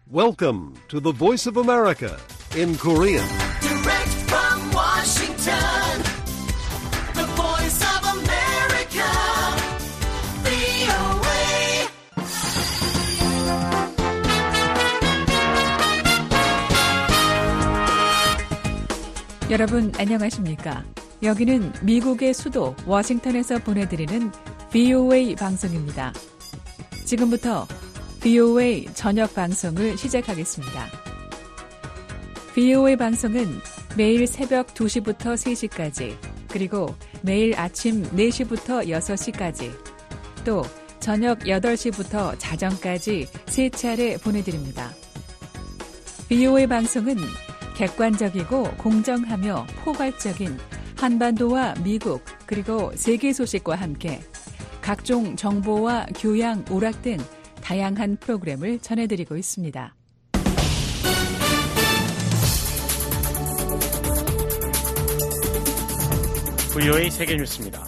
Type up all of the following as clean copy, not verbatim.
Welcome to the Voice of America in Korean. Direct from Washington, the Voice of America, VOA. 여러분 안녕하십니까? 여기는 미국의 수도 워싱턴에서 보내드리는 VOA 방송입니다. 지금부터 VOA 저녁 방송을 시작하겠습니다. VOA 방송은 매일 새벽 2시부터 3시까지, 그리고 매일 아침 4시부터 6시까지, 또 저녁 8시부터 자정까지 3차례 보내드립니다. VOA 방송은 객관적이고 공정하며 포괄적인 한반도와 미국 그리고 세계 소식과 함께 각종 정보와 교양, 오락 등 다양한 프로그램을 전해드리고 있습니다. VOA 세계뉴스입니다.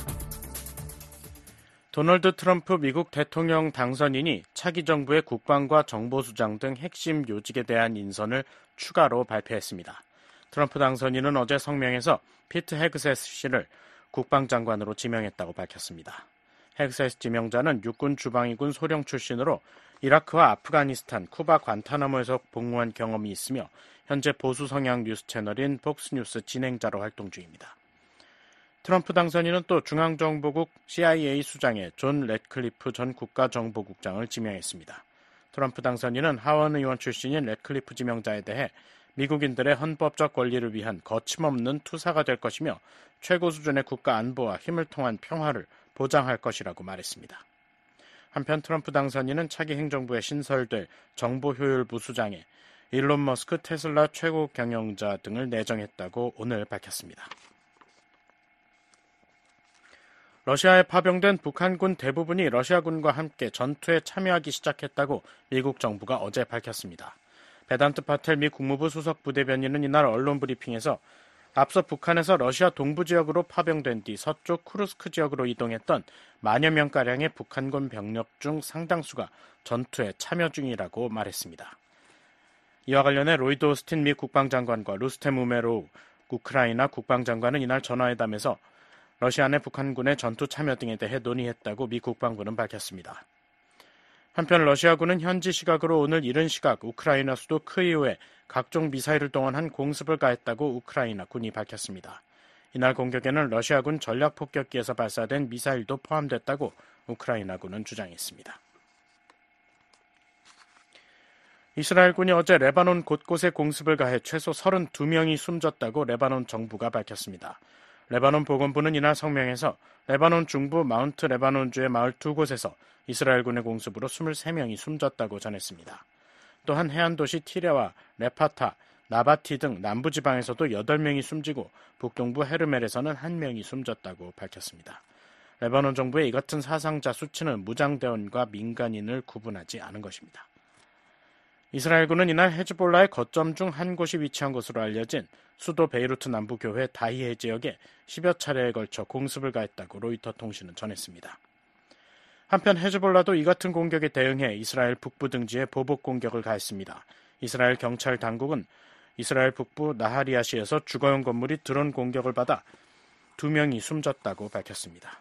도널드 트럼프 미국 대통령 당선인이 차기 정부의 국방과 정보수장 등 핵심 요직에 대한 인선을 추가로 발표했습니다. 트럼프 당선인은 어제 성명에서 피트 헤그세스 씨를 국방장관으로 지명했다고 밝혔습니다. 헤그세스 지명자는 육군 주방위군 소령 출신으로 이라크와 아프가니스탄, 쿠바 관타나모에서 복무한 경험이 있으며 현재 보수 성향 뉴스 채널인 폭스뉴스 진행자로 활동 중입니다. 트럼프 당선인은 또 중앙정보국 CIA 수장에 존 래클리프 전 국가정보국장을 지명했습니다. 트럼프 당선인은 하원 의원 출신인 래클리프 지명자에 대해 미국인들의 헌법적 권리를 위한 거침없는 투사가 될 것이며 최고 수준의 국가 안보와 힘을 통한 평화를 보장할 것이라고 말했습니다. 한편 트럼프 당선인은 차기 행정부에 신설될 정보효율부 수장에 일론 머스크 테슬라 최고 경영자 등을 내정했다고 오늘 밝혔습니다. 러시아에 파병된 북한군 대부분이 러시아군과 함께 전투에 참여하기 시작했다고 미국 정부가 어제 밝혔습니다. 베단트 파텔 미 국무부 수석 부대변인은 이날 언론 브리핑에서 앞서 북한에서 러시아 동부 지역으로 파병된 뒤 서쪽 쿠르스크 지역으로 이동했던 만여 명가량의 북한군 병력 중 상당수가 전투에 참여 중이라고 말했습니다. 이와 관련해 로이드 오스틴 미 국방장관과 루스템 우메로우 우크라이나 국방장관은 이날 전화회담에서 러시아 내 북한군의 전투 참여 등에 대해 논의했다고 미 국방부는 밝혔습니다. 한편 러시아군은 현지 시각으로 오늘 이른 시각 우크라이나 수도 크이우에 각종 미사일을 동원한 공습을 가했다고 우크라이나 군이 밝혔습니다. 이날 공격에는 러시아군 전략폭격기에서 발사된 미사일도 포함됐다고 우크라이나군은 주장했습니다. 이스라엘군이 어제 레바논 곳곳에 공습을 가해 최소 32명이 숨졌다고 레바논 정부가 밝혔습니다. 레바논 보건부는 이날 성명에서 레바논 중부 마운트 레바논주의 마을 두 곳에서 이스라엘군의 공습으로 23명이 숨졌다고 전했습니다. 또한 해안도시 티레와 레파타, 나바티 등 남부지방에서도 8명이 숨지고 북동부 헤르멜에서는 1명이 숨졌다고 밝혔습니다. 레바논 정부의 이 같은 사상자 수치는 무장대원과 민간인을 구분하지 않은 것입니다. 이스라엘군은 이날 헤즈볼라의 거점 중 한 곳이 위치한 것으로 알려진 수도 베이루트 남부 교회 다히에 지역에 10여 차례에 걸쳐 공습을 가했다고 로이터 통신은 전했습니다. 한편 헤즈볼라도 이 같은 공격에 대응해 이스라엘 북부 등지에 보복 공격을 가했습니다. 이스라엘 경찰 당국은 이스라엘 북부 나하리아시에서 주거용 건물이 드론 공격을 받아 2명이 숨졌다고 밝혔습니다.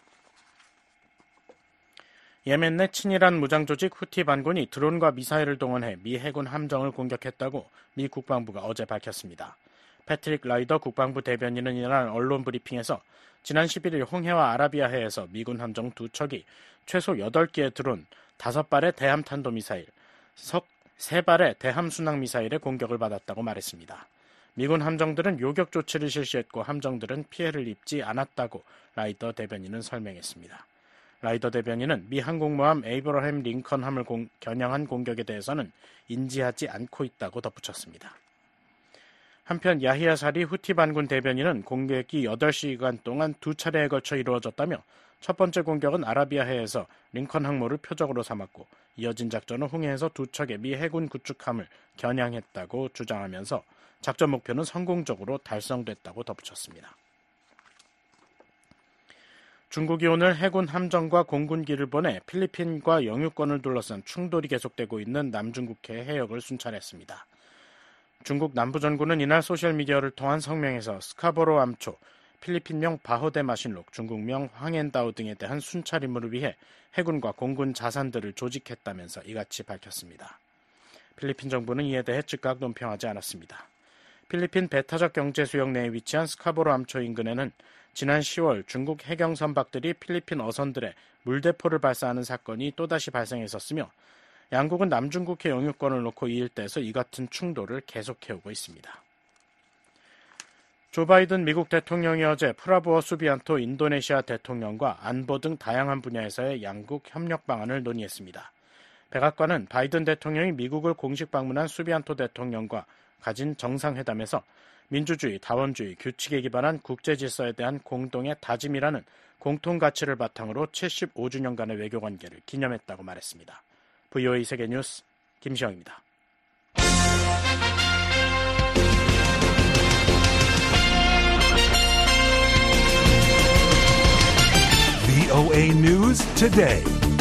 예멘 내 친이란 무장조직 후티 반군이 드론과 미사일을 동원해 미 해군 함정을 공격했다고 미 국방부가 어제 밝혔습니다. 패트릭 라이더 국방부 대변인은 이날 언론 브리핑에서 지난 11일 홍해와 아라비아해에서 미군 함정 2척이 최소 8개의 드론, 5발의 대함 탄도미사일, 3발의 대함 순항미사일의 공격을 받았다고 말했습니다. 미군 함정들은 요격 조치를 실시했고 함정들은 피해를 입지 않았다고 라이더 대변인은 설명했습니다. 라이더 대변인은 미 항공모함 에이브러햄 링컨함을 겨냥한 공격에 대해서는 인지하지 않고 있다고 덧붙였습니다. 한편 야히야 사리 후티 반군 대변인은 공격이 8시간 동안 2차례에 걸쳐 이루어졌다며 첫 번째 공격은 아라비아해에서 링컨 항모를 표적으로 삼았고 이어진 작전은 홍해에서 2척의 미 해군 구축함을 겨냥했다고 주장하면서 작전 목표는 성공적으로 달성됐다고 덧붙였습니다. 중국이 오늘 해군 함정과 공군기를 보내 필리핀과 영유권을 둘러싼 충돌이 계속되고 있는 남중국해 해역을 순찰했습니다. 중국 남부전군은 이날 소셜미디어를 통한 성명에서 스카보로 암초, 필리핀명 바호데 마신록, 중국명 황엔다오 등에 대한 순찰 임무를 위해 해군과 공군 자산들을 조직했다면서 이같이 밝혔습니다. 필리핀 정부는 이에 대해 즉각 논평하지 않았습니다. 필리핀 배타적 경제수역 내에 위치한 스카보로 암초 인근에는 지난 10월 중국 해경 선박들이 필리핀 어선들에 물대포를 발사하는 사건이 또다시 발생했었으며 양국은 남중국해 영유권을 놓고 이 일대에서 이 같은 충돌을 계속해오고 있습니다. 조 바이든 미국 대통령이 어제 프라부어 수비안토 인도네시아 대통령과 안보 등 다양한 분야에서의 양국 협력 방안을 논의했습니다. 백악관은 바이든 대통령이 미국을 공식 방문한 수비안토 대통령과 가진 정상회담에서 민주주의, 다원주의, 규칙에 기반한 국제질서에 대한 공동의 다짐이라는 공통가치를 바탕으로 75주년간의 외교관계를 기념했다고 말했습니다. VOA 세계뉴스 김시영입니다. VOA News Today.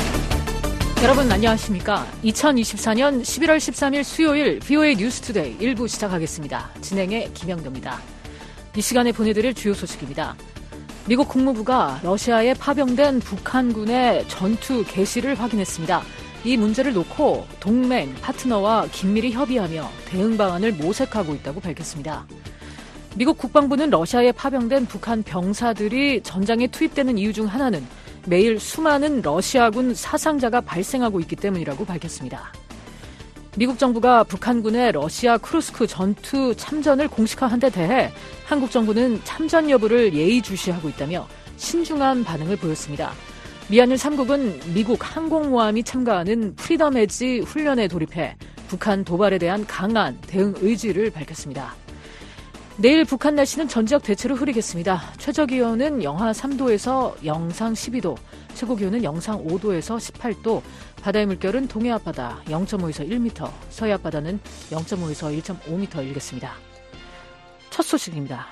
여러분 안녕하십니까? 2024년 11월 13일 수요일 VOA 뉴스 투데이 1부 시작하겠습니다. 진행의 김영도입니다. 이 시간에 보내드릴 주요 소식입니다. 미국 국무부가 러시아에 파병된 북한군의 전투 개시를 확인했습니다. 이 문제를 놓고 동맹, 파트너와 긴밀히 협의하며 대응 방안을 모색하고 있다고 밝혔습니다. 미국 국방부는 러시아에 파병된 북한 병사들이 전장에 투입되는 이유 중 하나는 매일 수많은 러시아군 사상자가 발생하고 있기 때문이라고 밝혔습니다. 미국 정부가 북한군의 러시아 쿠르스크 전투 참전을 공식화한 데 대해 한국 정부는 참전 여부를 예의주시하고 있다며 신중한 반응을 보였습니다. 미한일 3국은 미국 항공모함이 참가하는 프리덤 에지 훈련에 돌입해 북한 도발에 대한 강한 대응 의지를 밝혔습니다. 내일 북한 날씨는 전 지역 대체로 흐리겠습니다. 최저기온은 영하 3도에서 영상 12도, 최고기온은 영상 5도에서 18도, 바다의 물결은 동해 앞바다 0.5에서 1m, 서해 앞바다는 0.5에서 1.5m 일겠습니다. 첫 소식입니다.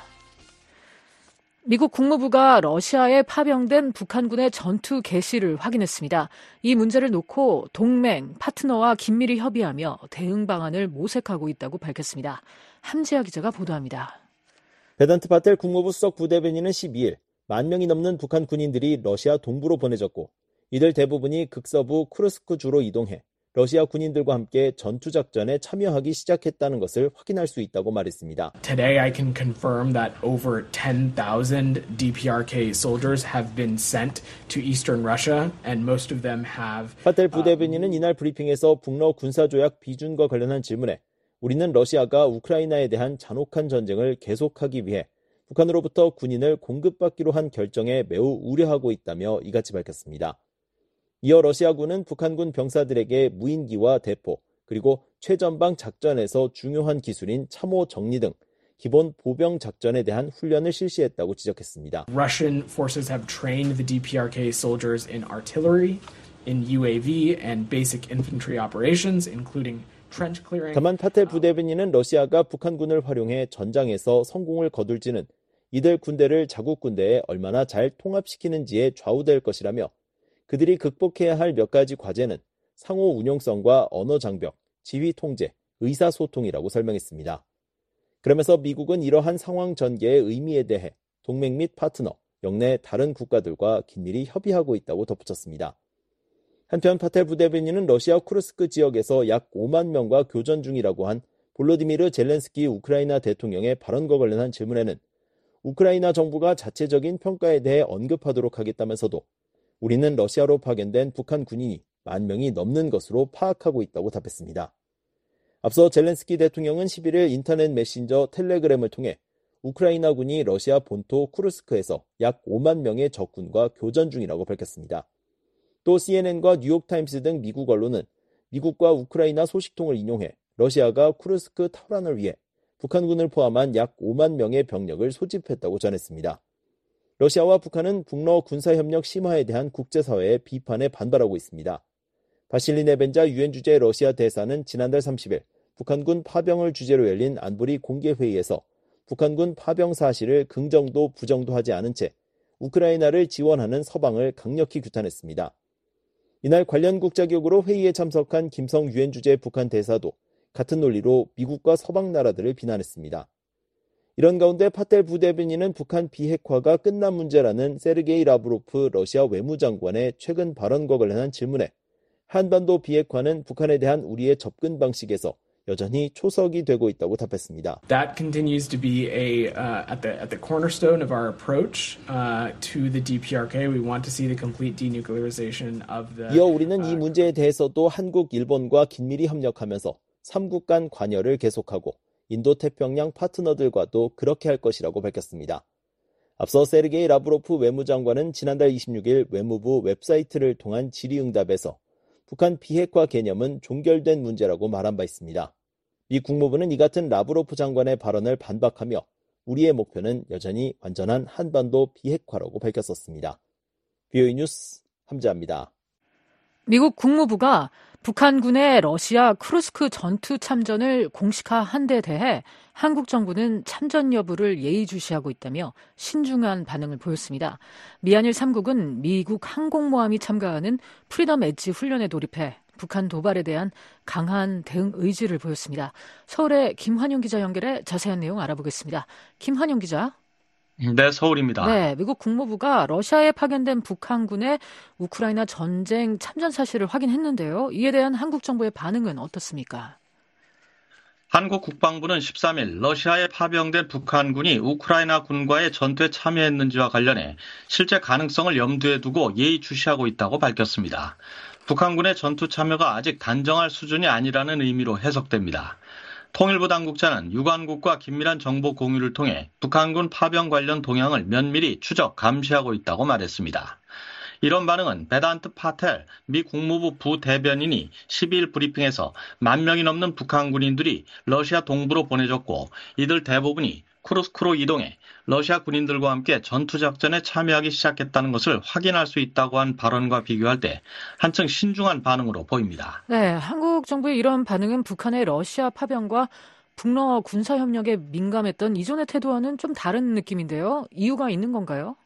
미국 국무부가 러시아에 파병된 북한군의 전투 개시를 확인했습니다. 이 문제를 놓고 동맹, 파트너와 긴밀히 협의하며 대응 방안을 모색하고 있다고 밝혔습니다. 함지아 기자가 보도합니다. 베단트 파텔 국무부 수석 부대변인은 12일 10,000명이 넘는 북한 군인들이 러시아 동부로 보내졌고 이들 대부분이 극서부 쿠르스크 주로 이동해 러시아 군인들과 함께 전투작전에 참여하기 시작했다는 것을 확인할 수 있다고 말했습니다. Today I can confirm that over 10,000 DPRK soldiers have been sent to eastern Russia and most of them have... 파텔 부대변인은 이날 브리핑에서 북러 군사조약 비준과 관련한 질문에 우리는 러시아가 우크라이나에 대한 잔혹한 전쟁을 계속하기 위해 북한으로부터 군인을 공급받기로 한 결정에 매우 우려하고 있다며 이같이 밝혔습니다. 이어 러시아군은 북한군 병사들에게 무인기와 대포, 그리고 최전방 작전에서 중요한 기술인 참호 정리 등 기본 보병 작전에 대한 훈련을 실시했다고 지적했습니다. Russian forces have trained the DPRK soldiers in artillery, in UAV and basic infantry operations, including trench clearing. 다만 파텔 부대변인은 러시아가 북한군을 활용해 전장에서 성공을 거둘지는 이들 군대를 자국 군대에 얼마나 잘 통합시키는지에 좌우될 것이라며 그들이 극복해야 할 몇 가지 과제는 상호 운용성과 언어 장벽, 지휘 통제, 의사소통이라고 설명했습니다. 그러면서 미국은 이러한 상황 전개의 의미에 대해 동맹 및 파트너, 역내 다른 국가들과 긴밀히 협의하고 있다고 덧붙였습니다. 한편 파텔 부대변인은 러시아 쿠르스크 지역에서 약 5만 명과 교전 중이라고 한 볼로디미르 젤렌스키 우크라이나 대통령의 발언과 관련한 질문에는 우크라이나 정부가 자체적인 평가에 대해 언급하도록 하겠다면서도 우리는 러시아로 파견된 북한 군인이 10,000명이 넘는 것으로 파악하고 있다고 답했습니다. 앞서 젤렌스키 대통령은 11일 인터넷 메신저 텔레그램을 통해 우크라이나군이 러시아 본토 쿠르스크에서 약 5만 명의 적군과 교전 중이라고 밝혔습니다. 또 CNN과 뉴욕타임스 등 미국 언론은 미국과 우크라이나 소식통을 인용해 러시아가 쿠르스크 탈환을 위해 북한군을 포함한 약 5만 명의 병력을 소집했다고 전했습니다. 러시아와 북한은 북러 군사협력 심화에 대한 국제사회의 비판에 반발하고 있습니다. 바실리 네벤자 유엔 주재 러시아 대사는 지난달 30일 북한군 파병을 주제로 열린 안보리 공개회의에서 북한군 파병 사실을 긍정도 부정도 하지 않은 채 우크라이나를 지원하는 서방을 강력히 규탄했습니다. 이날 관련 국자격으로 회의에 참석한 김성 유엔 주재 북한 대사도 같은 논리로 미국과 서방 나라들을 비난했습니다. 이런 가운데 파텔 부대변인은 북한 비핵화가 끝난 문제라는 세르게이 라브로프 러시아 외무장관의 최근 발언과 관련한 질문에 한반도 비핵화는 북한에 대한 우리의 접근 방식에서 여전히 초석이 되고 있다고 답했습니다. That continues to be at the cornerstone of our approach to the DPRK. We want to see the complete denuclearization of the. 이어 우리는 이 문제에 대해서도 한국, 일본과 긴밀히 협력하면서 3국 간 관여를 계속하고 인도태평양 파트너들과도 그렇게 할 것이라고 밝혔습니다. 앞서 세르게이 라브로프 외무장관은 지난달 26일 외무부 웹사이트를 통한 질의응답에서 북한 비핵화 개념은 종결된 문제라고 말한 바 있습니다. 미 국무부는 이 같은 라브로프 장관의 발언을 반박하며 우리의 목표는 여전히 완전한 한반도 비핵화라고 밝혔었습니다. VOA 뉴스 함재합니다. 미국 국무부가 북한군의 러시아 쿠르스크 전투 참전을 공식화한 데 대해 한국 정부는 참전 여부를 예의주시하고 있다며 신중한 반응을 보였습니다. 미한일 3국은 미국 항공모함이 참가하는 프리덤 엣지 훈련에 돌입해 북한 도발에 대한 강한 대응 의지를 보였습니다. 서울의 김환용 기자 연결해 자세한 내용 알아보겠습니다. 김환용 기자. 네, 서울입니다. 네, 미국 국무부가 러시아에 파견된 북한군의 우크라이나 전쟁 참전 사실을 확인했는데요. 이에 대한 한국 정부의 반응은 어떻습니까? 한국 국방부는 13일 러시아에 파병된 북한군이 우크라이나 군과의 전투에 참여했는지와 관련해 실제 가능성을 염두에 두고 예의주시하고 있다고 밝혔습니다. 북한군의 전투 참여가 아직 단정할 수준이 아니라는 의미로 해석됩니다. 통일부 당국자는 유관국과 긴밀한 정보 공유를 통해 북한군 파병 관련 동향을 면밀히 추적, 감시하고 있다고 말했습니다. 이런 반응은 베단트 파텔 미 국무부 부대변인이 12일 브리핑에서 10,000명이 넘는 북한 군인들이 러시아 동부로 보내졌고 이들 대부분이 쿠르스크로 이동해 러시아 군인들과 함께 전투작전에 참여하기 시작했다는 것을 확인할 수 있다고 한 발언과 비교할 때 한층 신중한 반응으로 보입니다. 네, 한국 정부의 이런 반응은 북한의 러시아 파병과 북러 군사협력에 민감했던 이전의 태도와는 좀 다른 느낌인데요. 이유가 있는 건가요?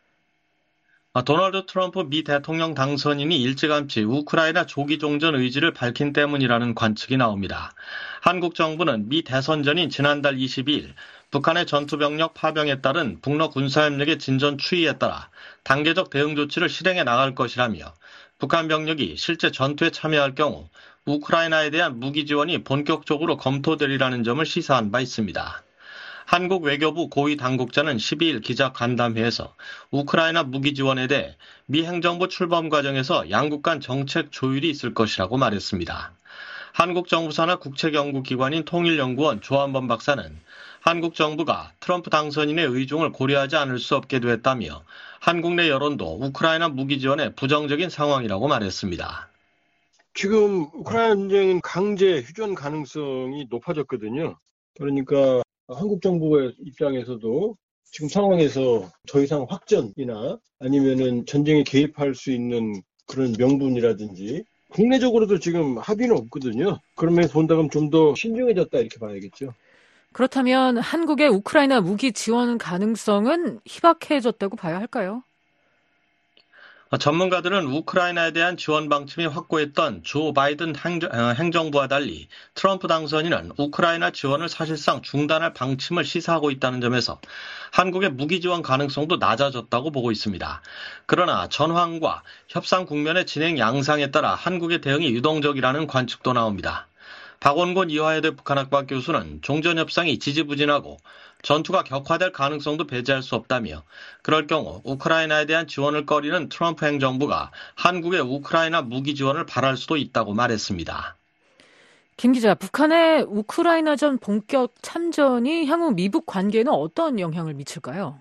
도널드 트럼프 미 대통령 당선인이 일찌감치 우크라이나 조기 종전 의지를 밝힌 때문이라는 관측이 나옵니다. 한국 정부는 미 대선 전인 지난달 22일 북한의 전투병력 파병에 따른 북러 군사협력의 진전 추이에 따라 단계적 대응 조치를 실행해 나갈 것이라며 북한 병력이 실제 전투에 참여할 경우 우크라이나에 대한 무기 지원이 본격적으로 검토되리라는 점을 시사한 바 있습니다. 한국 외교부 고위 당국자는 12일 기자 간담회에서 우크라이나 무기 지원에 대해 미 행정부 출범 과정에서 양국 간 정책 조율이 있을 것이라고 말했습니다. 한국 정부 산하 국책연구기관인 통일연구원 조한범 박사는 한국 정부가 트럼프 당선인의 의중을 고려하지 않을 수 없게 됐다며 한국 내 여론도 우크라이나 무기 지원에 부정적인 상황이라고 말했습니다. 지금 우크라이나 전쟁은 강제 휴전 가능성이 높아졌거든요. 그러니까 한국 정부의 입장에서도 지금 상황에서 더 이상 확전이나 아니면은 전쟁에 개입할 수 있는 그런 명분이라든지 국내적으로도 지금 합의는 없거든요. 그러면 본다면 좀 더 신중해졌다 이렇게 봐야겠죠. 그렇다면 한국의 우크라이나 무기 지원 가능성은 희박해졌다고 봐야 할까요? 전문가들은 우크라이나에 대한 지원 방침이 확고했던 조 바이든 행정부와 달리 트럼프 당선인은 우크라이나 지원을 사실상 중단할 방침을 시사하고 있다는 점에서 한국의 무기 지원 가능성도 낮아졌다고 보고 있습니다. 그러나 전황과 협상 국면의 진행 양상에 따라 한국의 대응이 유동적이라는 관측도 나옵니다. 박원곤 이화여대 북한학과 교수는 종전협상이 지지부진하고 전투가 격화될 가능성도 배제할 수 없다며 그럴 경우 우크라이나에 대한 지원을 꺼리는 트럼프 행정부가 한국의 우크라이나 무기 지원을 바랄 수도 있다고 말했습니다. 김 기자, 북한의 우크라이나전 본격 참전이 향후 미북 관계에는 어떤 영향을 미칠까요?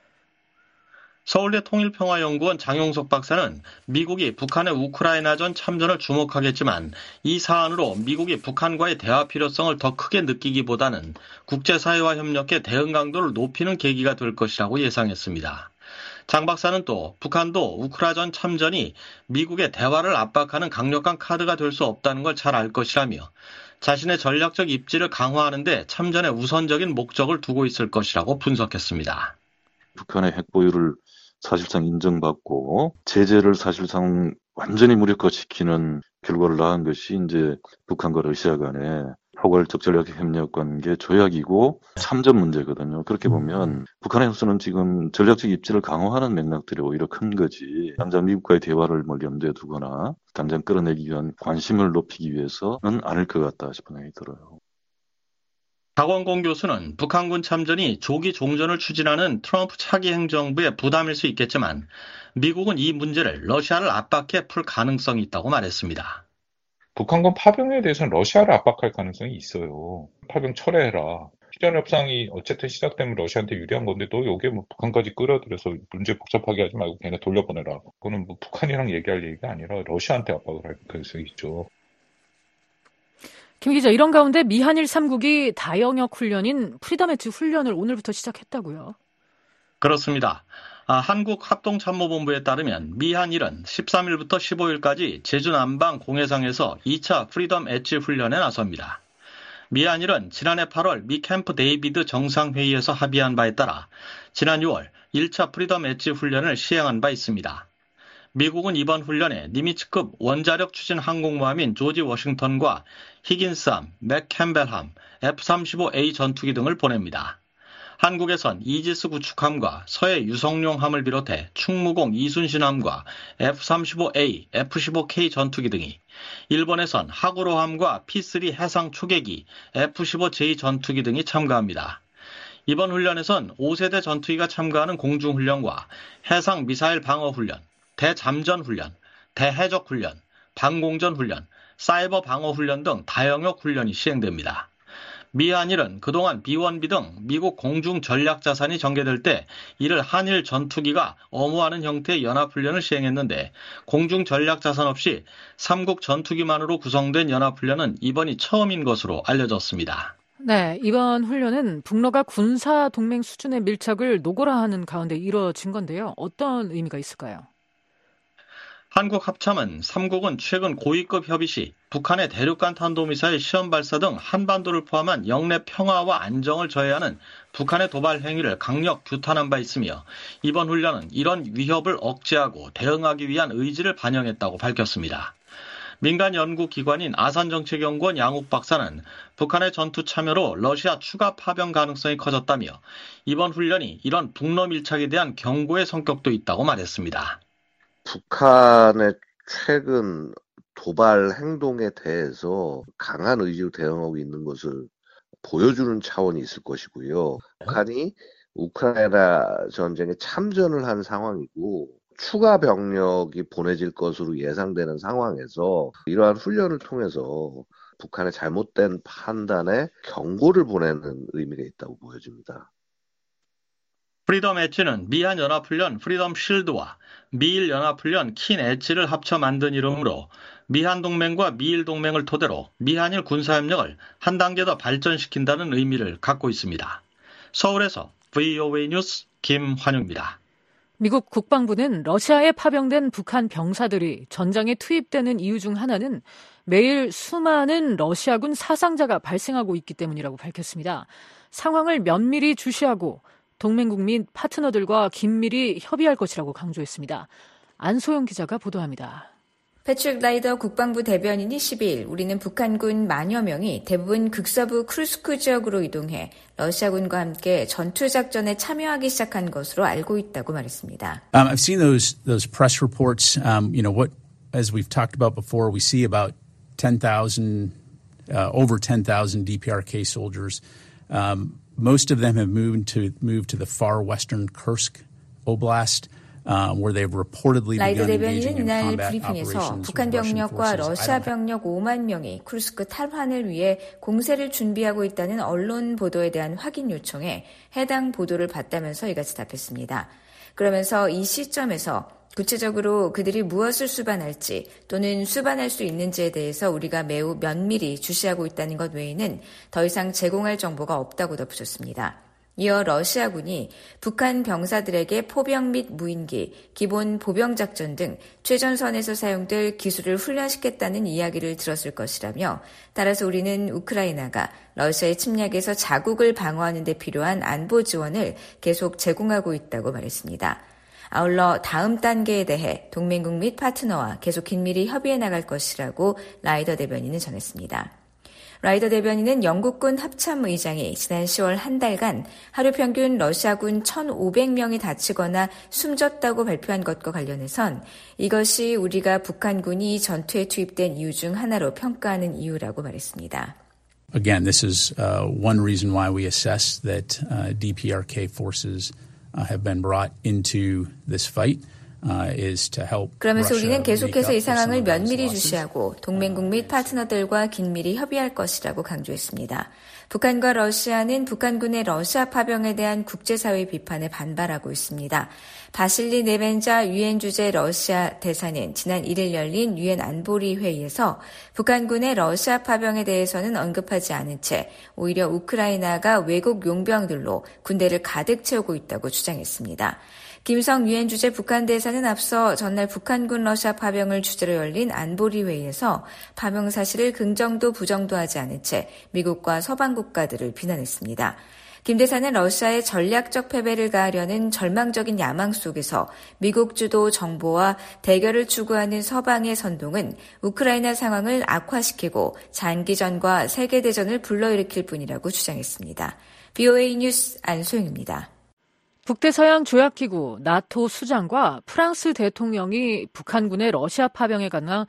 서울대 통일평화연구원 장용석 박사는 미국이 북한의 우크라이나전 참전을 주목하겠지만 이 사안으로 미국이 북한과의 대화 필요성을 더 크게 느끼기보다는 국제사회와 협력해 대응 강도를 높이는 계기가 될 것이라고 예상했습니다. 장 박사는 또 북한도 우크라이나전 참전이 미국의 대화를 압박하는 강력한 카드가 될 수 없다는 걸 잘 알 것이라며 자신의 전략적 입지를 강화하는 데 참전의 우선적인 목적을 두고 있을 것이라고 분석했습니다. 북한의 핵 보유를 사실상 인정받고 제재를 사실상 완전히 무력화시키는 결과를 낳은 것이 이제 북한과 러시아 간의 포괄적 전략협력 관계 조약이고 참전 문제거든요. 그렇게 보면 북한에서는 지금 전략적 입지를 강화하는 맥락들이 오히려 큰 거지. 당장 미국과의 대화를 염두에 두거나 당장 끌어내기 위한 관심을 높이기 위해서는 아닐 것 같다 싶은 생각이 들어요. 박원공 교수는 북한군 참전이 조기 종전을 추진하는 트럼프 차기 행정부의 부담일 수 있겠지만 미국은 이 문제를 러시아를 압박해 풀 가능성이 있다고 말했습니다. 북한군 파병에 대해서는 러시아를 압박할 가능성이 있어요. 파병 철회해라. 휴전 협상이 어쨌든 시작되면 러시아한테 유리한 건데 너 여기에 뭐 북한까지 끌어들여서 문제 복잡하게 하지 말고 걔네 돌려보내라. 그거는 뭐 북한이랑 얘기할 얘기가 아니라 러시아한테 압박을 할 가능성이 있죠. 김 기자, 이런 가운데 미한일 3국이 다영역 훈련인 프리덤 엣지 훈련을 오늘부터 시작했다고요? 그렇습니다. 한국합동참모본부에 따르면 미한일은 13일부터 15일까지 제주 남방 공해상에서 2차 프리덤 엣지 훈련에 나섭니다. 미한일은 지난해 8월 미 캠프 데이비드 정상회의에서 합의한 바에 따라 지난 6월 1차 프리덤 엣지 훈련을 시행한 바 있습니다. 미국은 이번 훈련에 니미츠급 원자력 추진 항공모함인 조지 워싱턴과 히긴스함, 맥캠벨함, F-35A 전투기 등을 보냅니다. 한국에선 이지스 구축함과 서해 유성룡함을 비롯해 충무공 이순신함과 F-35A, F-15K 전투기 등이, 일본에선 하구로함과 P-3 해상 초계기, F-15J 전투기 등이 참가합니다. 이번 훈련에선 5세대 전투기가 참가하는 공중훈련과 해상 미사일 방어훈련, 대잠전훈련, 대해적훈련, 방공전훈련, 사이버 방어훈련 등 다영역 훈련이 시행됩니다. 미한일은 그동안 B-1B 등 미국 공중 전략 자산이 전개될 때 이를 한일 전투기가 엄호하는 형태의 연합훈련을 시행했는데 공중 전략 자산 없이 3국 전투기만으로 구성된 연합훈련은 이번이 처음인 것으로 알려졌습니다. 네, 이번 훈련은 북러가 군사 동맹 수준의 밀착을 노골화하는 가운데 이루어진 건데요. 어떤 의미가 있을까요? 한국 합참은 3국은 최근 고위급 협의 시 북한의 대륙간 탄도미사일 시험 발사 등 한반도를 포함한 영내 평화와 안정을 저해하는 북한의 도발 행위를 강력 규탄한 바 있으며 이번 훈련은 이런 위협을 억제하고 대응하기 위한 의지를 반영했다고 밝혔습니다. 민간 연구기관인 아산정책연구원 양욱 박사는 북한의 전투 참여로 러시아 추가 파병 가능성이 커졌다며 이번 훈련이 이런 북러 밀착에 대한 경고의 성격도 있다고 말했습니다. 북한의 최근 도발 행동에 대해서 강한 의지로 대응하고 있는 것을 보여주는 차원이 있을 것이고요. 북한이 우크라이나 전쟁에 참전을 한 상황이고 추가 병력이 보내질 것으로 예상되는 상황에서 이러한 훈련을 통해서 북한의 잘못된 판단에 경고를 보내는 의미가 있다고 보여집니다. 프리덤 엣지는 미한 연합훈련 프리덤 실드와 미일 연합훈련 킨 엣지를 합쳐 만든 이름으로 미한 동맹과 미일 동맹을 토대로 미한일 군사협력을 한 단계 더 발전시킨다는 의미를 갖고 있습니다. 서울에서 VOA 뉴스 김환영입니다. 미국 국방부는 러시아에 파병된 북한 병사들이 전장에 투입되는 이유 중 하나는 매일 수많은 러시아군 사상자가 발생하고 있기 때문이라고 밝혔습니다. 상황을 면밀히 주시하고 동맹국 및 파트너들과 긴밀히 협의할 것이라고 강조했습니다. 안소영 기자가 보도합니다. 패트릭 라이더 국방부 대변인이 12일 우리는 북한군 만여 명이 대부분 극서부 크루스크 지역으로 이동해 러시아군과 함께 전투작전에 참여하기 시작한 것으로 알고 있다고 말했습니다. I've seen those press reports. As we've talked about before, we see about 10,000, over 10,000 DPRK soldiers. Most of them have moved to the far western Kursk Oblast. 라이더 대변인은 이날 브리핑에서 북한 병력과 러시아 병력 5만 명이 쿠르스크 탈환을 위해 공세를 준비하고 있다는 언론 보도에 대한 확인 요청에 해당 보도를 봤다면서 이같이 답했습니다. 그러면서 이 시점에서 구체적으로 그들이 무엇을 수반할지 또는 수반할 수 있는지에 대해서 우리가 매우 면밀히 주시하고 있다는 것 외에는 더 이상 제공할 정보가 없다고 덧붙였습니다. 이어 러시아군이 북한 병사들에게 포병 및 무인기, 기본 보병작전 등 최전선에서 사용될 기술을 훈련시켰다는 이야기를 들었을 것이라며 따라서 우리는 우크라이나가 러시아의 침략에서 자국을 방어하는 데 필요한 안보 지원을 계속 제공하고 있다고 말했습니다. 아울러 다음 단계에 대해 동맹국 및 파트너와 계속 긴밀히 협의해 나갈 것이라고 라이더 대변인은 전했습니다. 라이더 대변인은 영국군 합참의장이 지난 10월 한 달간 하루 평균 러시아군 1,500명이 다치거나 숨졌다고 발표한 것과 관련해선 이것이 우리가 북한군이 전투에 투입된 이유 중 하나로 평가하는 이유라고 말했습니다. Again, this is one reason why we assess that DPRK forces have been brought into this fight. 그러면서 우리는 계속해서 이 상황을 면밀히 주시하고 동맹국 및 파트너들과 긴밀히 협의할 것이라고 강조했습니다. 북한과 러시아는 북한군의 러시아 파병에 대한 국제사회 비판에 반발하고 있습니다. 바실리 네벤자 유엔 주재 러시아 대사는 지난 1일 열린 유엔 안보리 회의에서 북한군의 러시아 파병에 대해서는 언급하지 않은 채 오히려 우크라이나가 외국 용병들로 군대를 가득 채우고 있다고 주장했습니다. 김성 유엔 주재 북한 대사는 앞서 전날 북한군 러시아 파병을 주제로 열린 안보리 회의에서 파병 사실을 긍정도 부정도 하지 않은 채 미국과 서방 국가들을 비난했습니다. 김 대사는 러시아의 전략적 패배를 가하려는 절망적인 야망 속에서 미국 주도 정보와 대결을 추구하는 서방의 선동은 우크라이나 상황을 악화시키고 장기전과 세계대전을 불러일으킬 뿐이라고 주장했습니다. BOA 뉴스 안소영입니다. 북대서양 조약기구 나토 수장과 프랑스 대통령이 북한군의 러시아 파병에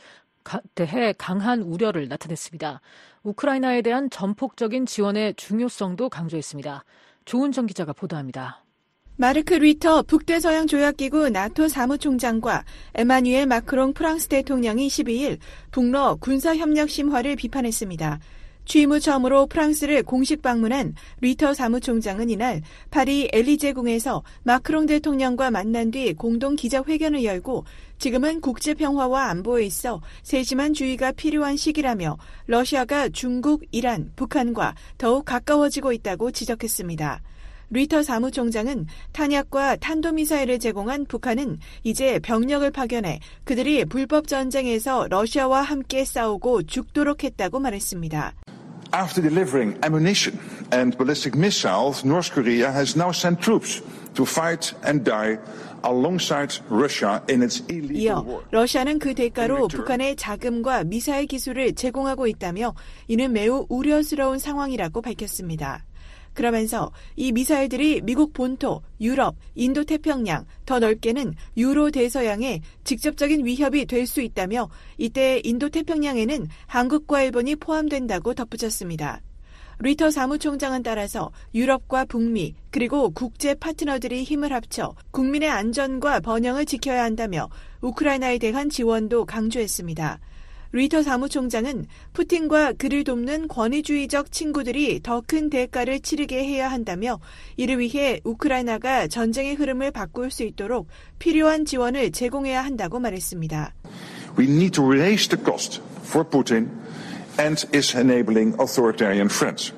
대해 강한 우려를 나타냈습니다. 우크라이나에 대한 전폭적인 지원의 중요성도 강조했습니다. 조은정 기자가 보도합니다. 마르크 리터 북대서양 조약기구 나토 사무총장과 에마뉴엘 마크롱 프랑스 대통령이 12일 북러 군사협력 심화를 비판했습니다. 취임 후 처음으로 프랑스를 공식 방문한 리터 사무총장은 이날 파리 엘리제궁에서 마크롱 대통령과 만난 뒤 공동 기자회견을 열고 지금은 국제평화와 안보에 있어 세심한 주의가 필요한 시기라며 러시아가 중국, 이란, 북한과 더욱 가까워지고 있다고 지적했습니다. 리터 사무총장은 탄약과 탄도미사일을 제공한 북한은 이제 병력을 파견해 그들이 불법 전쟁에서 러시아와 함께 싸우고 죽도록 했다고 말했습니다. After delivering ammunition and ballistic missiles, North Korea has now sent troops to fight and die alongside Russia in its illegal 이어 war. 러시아는 그 대가로 북한에 자금과 미사일 기술을 제공하고 있다며 이는 매우 우려스러운 상황이라고 밝혔습니다. 그러면서 이 미사일들이 미국 본토, 유럽, 인도태평양, 더 넓게는 유로 대서양에 직접적인 위협이 될 수 있다며 이때 인도태평양에는 한국과 일본이 포함된다고 덧붙였습니다. 리터 사무총장은 따라서 유럽과 북미 그리고 국제 파트너들이 힘을 합쳐 국민의 안전과 번영을 지켜야 한다며 우크라이나에 대한 지원도 강조했습니다. 리터 사무총장은 푸틴과 그를 돕는 권위주의적 친구들이 더 큰 대가를 치르게 해야 한다며 이를 위해 우크라이나가 전쟁의 흐름을 바꿀 수 있도록 필요한 지원을 제공해야 한다고 말했습니다. We need to raise the cost for Putin and his enabling authoritarian friends.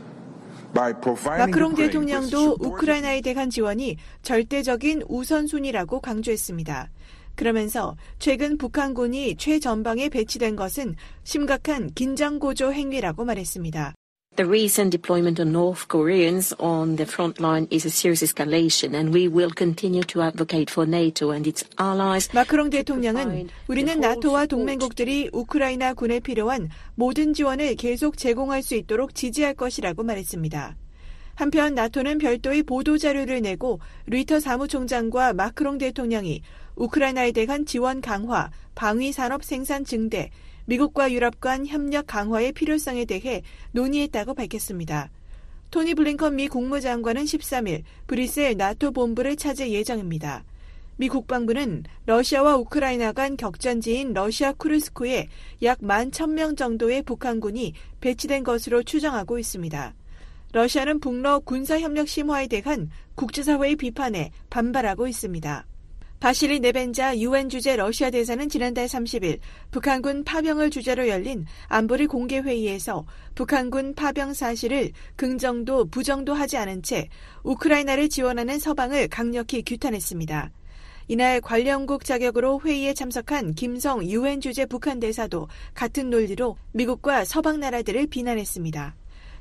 마크롱 대통령도 우크라이나에 대한 지원이 절대적인 우선순위라고 강조했습니다. 그러면서 최근 북한군이 최전방에 배치된 것은 심각한 긴장고조 행위라고 말했습니다. The recent deployment of North Koreans on the front line is a serious escalation, and we will continue to advocate for NATO and its allies. 마크롱 대통령은 우리는 나토와 동맹국들이 우크라이나 군에 필요한 모든 지원을 계속 제공할 수 있도록 지지할 것이라고 말했습니다. 한편 나토는 별도의 보도자료를 내고 리터 사무총장과 마크롱 대통령이 우크라이나에 대한 지원 강화, 방위산업 생산 증대, 미국과 유럽 간 협력 강화의 필요성에 대해 논의했다고 밝혔습니다. 토니 블링컨 미 국무장관은 13일 브뤼셀 나토 본부를 찾을 예정입니다. 미 국방부는 러시아와 우크라이나 간 격전지인 러시아 쿠르스크에 약 11,000명 정도의 북한군이 배치된 것으로 추정하고 있습니다. 러시아는 북러 군사협력 심화에 대한 국제사회의 비판에 반발하고 있습니다. 바실리 네벤자 유엔 주재 러시아 대사는 지난달 30일 북한군 파병을 주제로 열린 안보리 공개회의에서 북한군 파병 사실을 긍정도 부정도 하지 않은 채 우크라이나를 지원하는 서방을 강력히 규탄했습니다. 이날 관련국 자격으로 회의에 참석한 김성 유엔 주재 북한 대사도 같은 논리로 미국과 서방 나라들을 비난했습니다.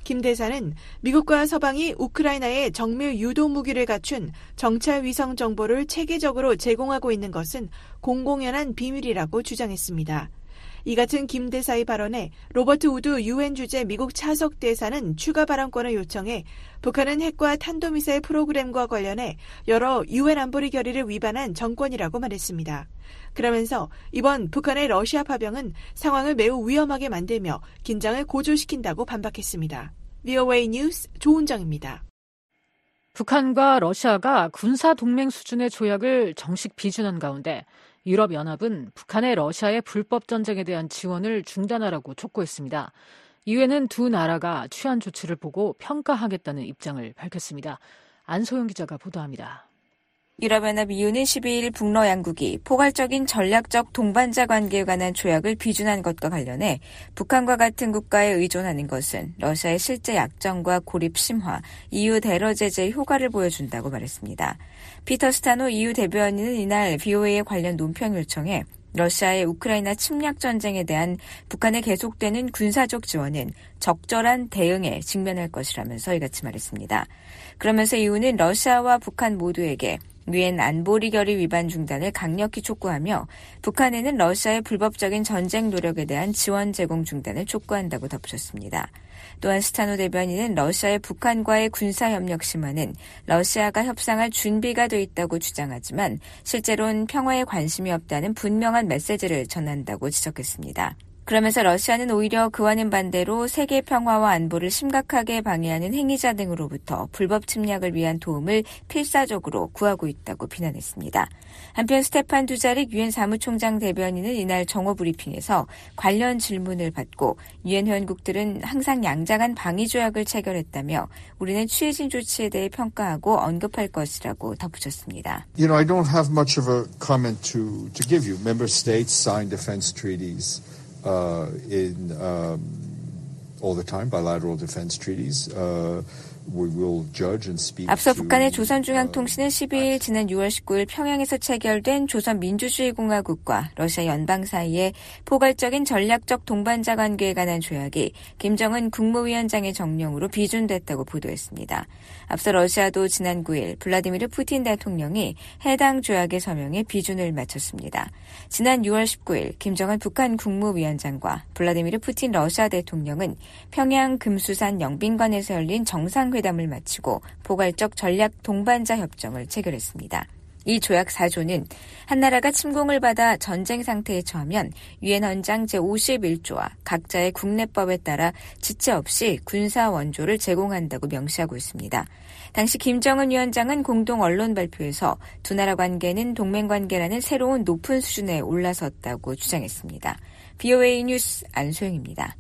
김 대사는 미국과 서방이 우크라이나에 정밀 유도 무기를 갖춘 정찰 위성 정보를 체계적으로 제공하고 있는 것은 공공연한 비밀이라고 주장했습니다. 이 같은 김 대사의 발언에 로버트 우드 유엔 주재 미국 차석 대사는 추가 발언권을 요청해 북한은 핵과 탄도미사일 프로그램과 관련해 여러 유엔 안보리 결의를 위반한 정권이라고 말했습니다. 그러면서 이번 북한의 러시아 파병은 상황을 매우 위험하게 만들며 긴장을 고조시킨다고 반박했습니다. VOA 뉴스 조은정입니다. 북한과 러시아가 군사 동맹 수준의 조약을 정식 비준한 가운데 유럽연합은 북한의 러시아의 불법 전쟁에 대한 지원을 중단하라고 촉구했습니다. 이후에는 두 나라가 취한 조치를 보고 평가하겠다는 입장을 밝혔습니다. 안소영 기자가 보도합니다. 유럽연합 EU는 12일 북러 양국이 포괄적인 전략적 동반자 관계에 관한 조약을 비준한 것과 관련해 북한과 같은 국가에 의존하는 것은 러시아의 실제 약점과 고립 심화, EU 대러 제재의 효과를 보여준다고 말했습니다. 피터 스타노 EU 대변인은 이날 VOA에 관련 논평 요청해 러시아의 우크라이나 침략 전쟁에 대한 북한의 계속되는 군사적 지원은 적절한 대응에 직면할 것이라면서 이같이 말했습니다. 그러면서 EU는 러시아와 북한 모두에게 유엔 안보리 결의 위반 중단을 강력히 촉구하며 북한에는 러시아의 불법적인 전쟁 노력에 대한 지원 제공 중단을 촉구한다고 덧붙였습니다. 또한 스타노 대변인은 러시아의 북한과의 군사협력 심화는 러시아가 협상할 준비가 돼 있다고 주장하지만 실제로는 평화에 관심이 없다는 분명한 메시지를 전한다고 지적했습니다. 그러면서 러시아는 오히려 그와는 반대로 세계 평화와 안보를 심각하게 방해하는 행위자 등으로부터 불법 침략을 위한 도움을 필사적으로 구하고 있다고 비난했습니다. 한편 스테판 두자릭 유엔 사무총장 대변인은 이날 정오 브리핑에서 관련 질문을 받고 유엔 회원국들은 항상 양장한 방위 조약을 체결했다며 우리는 취해진 조치에 대해 평가하고 언급할 것이라고 덧붙였습니다. I don't have much of a comment to give you. Member states sign defense treaties. All the time, bilateral defense treaties. We will judge and speak. 앞서 북한의 조선중앙통신은 12일 지난 6월 19일 평양에서 체결된 조선민주주의공화국과 러시아 연방 사이의 포괄적인 전략적 동반자 관계에 관한 조약이 김정은 국무위원장의 정령으로 비준됐다고 보도했습니다. 앞서 러시아도 지난 9일 블라디미르 푸틴 대통령이 해당 조약에 서명해 비준을 마쳤습니다. 지난 6월 19일 김정은 북한 국무위원장과 블라디미르 푸틴 러시아 대통령은 평양 금수산 영빈관에서 열린 정상회담을 마치고 포괄적 전략 동반자 협정을 체결했습니다. 이 조약 4조는 한 나라가 침공을 받아 전쟁 상태에 처하면 유엔 헌장 제51조와 각자의 국내법에 따라 지체 없이 군사 원조를 제공한다고 명시하고 있습니다. 당시 김정은 위원장은 공동 언론 발표에서 두 나라 관계는 동맹 관계라는 새로운 높은 수준에 올라섰다고 주장했습니다. VOA 뉴스 안소영입니다.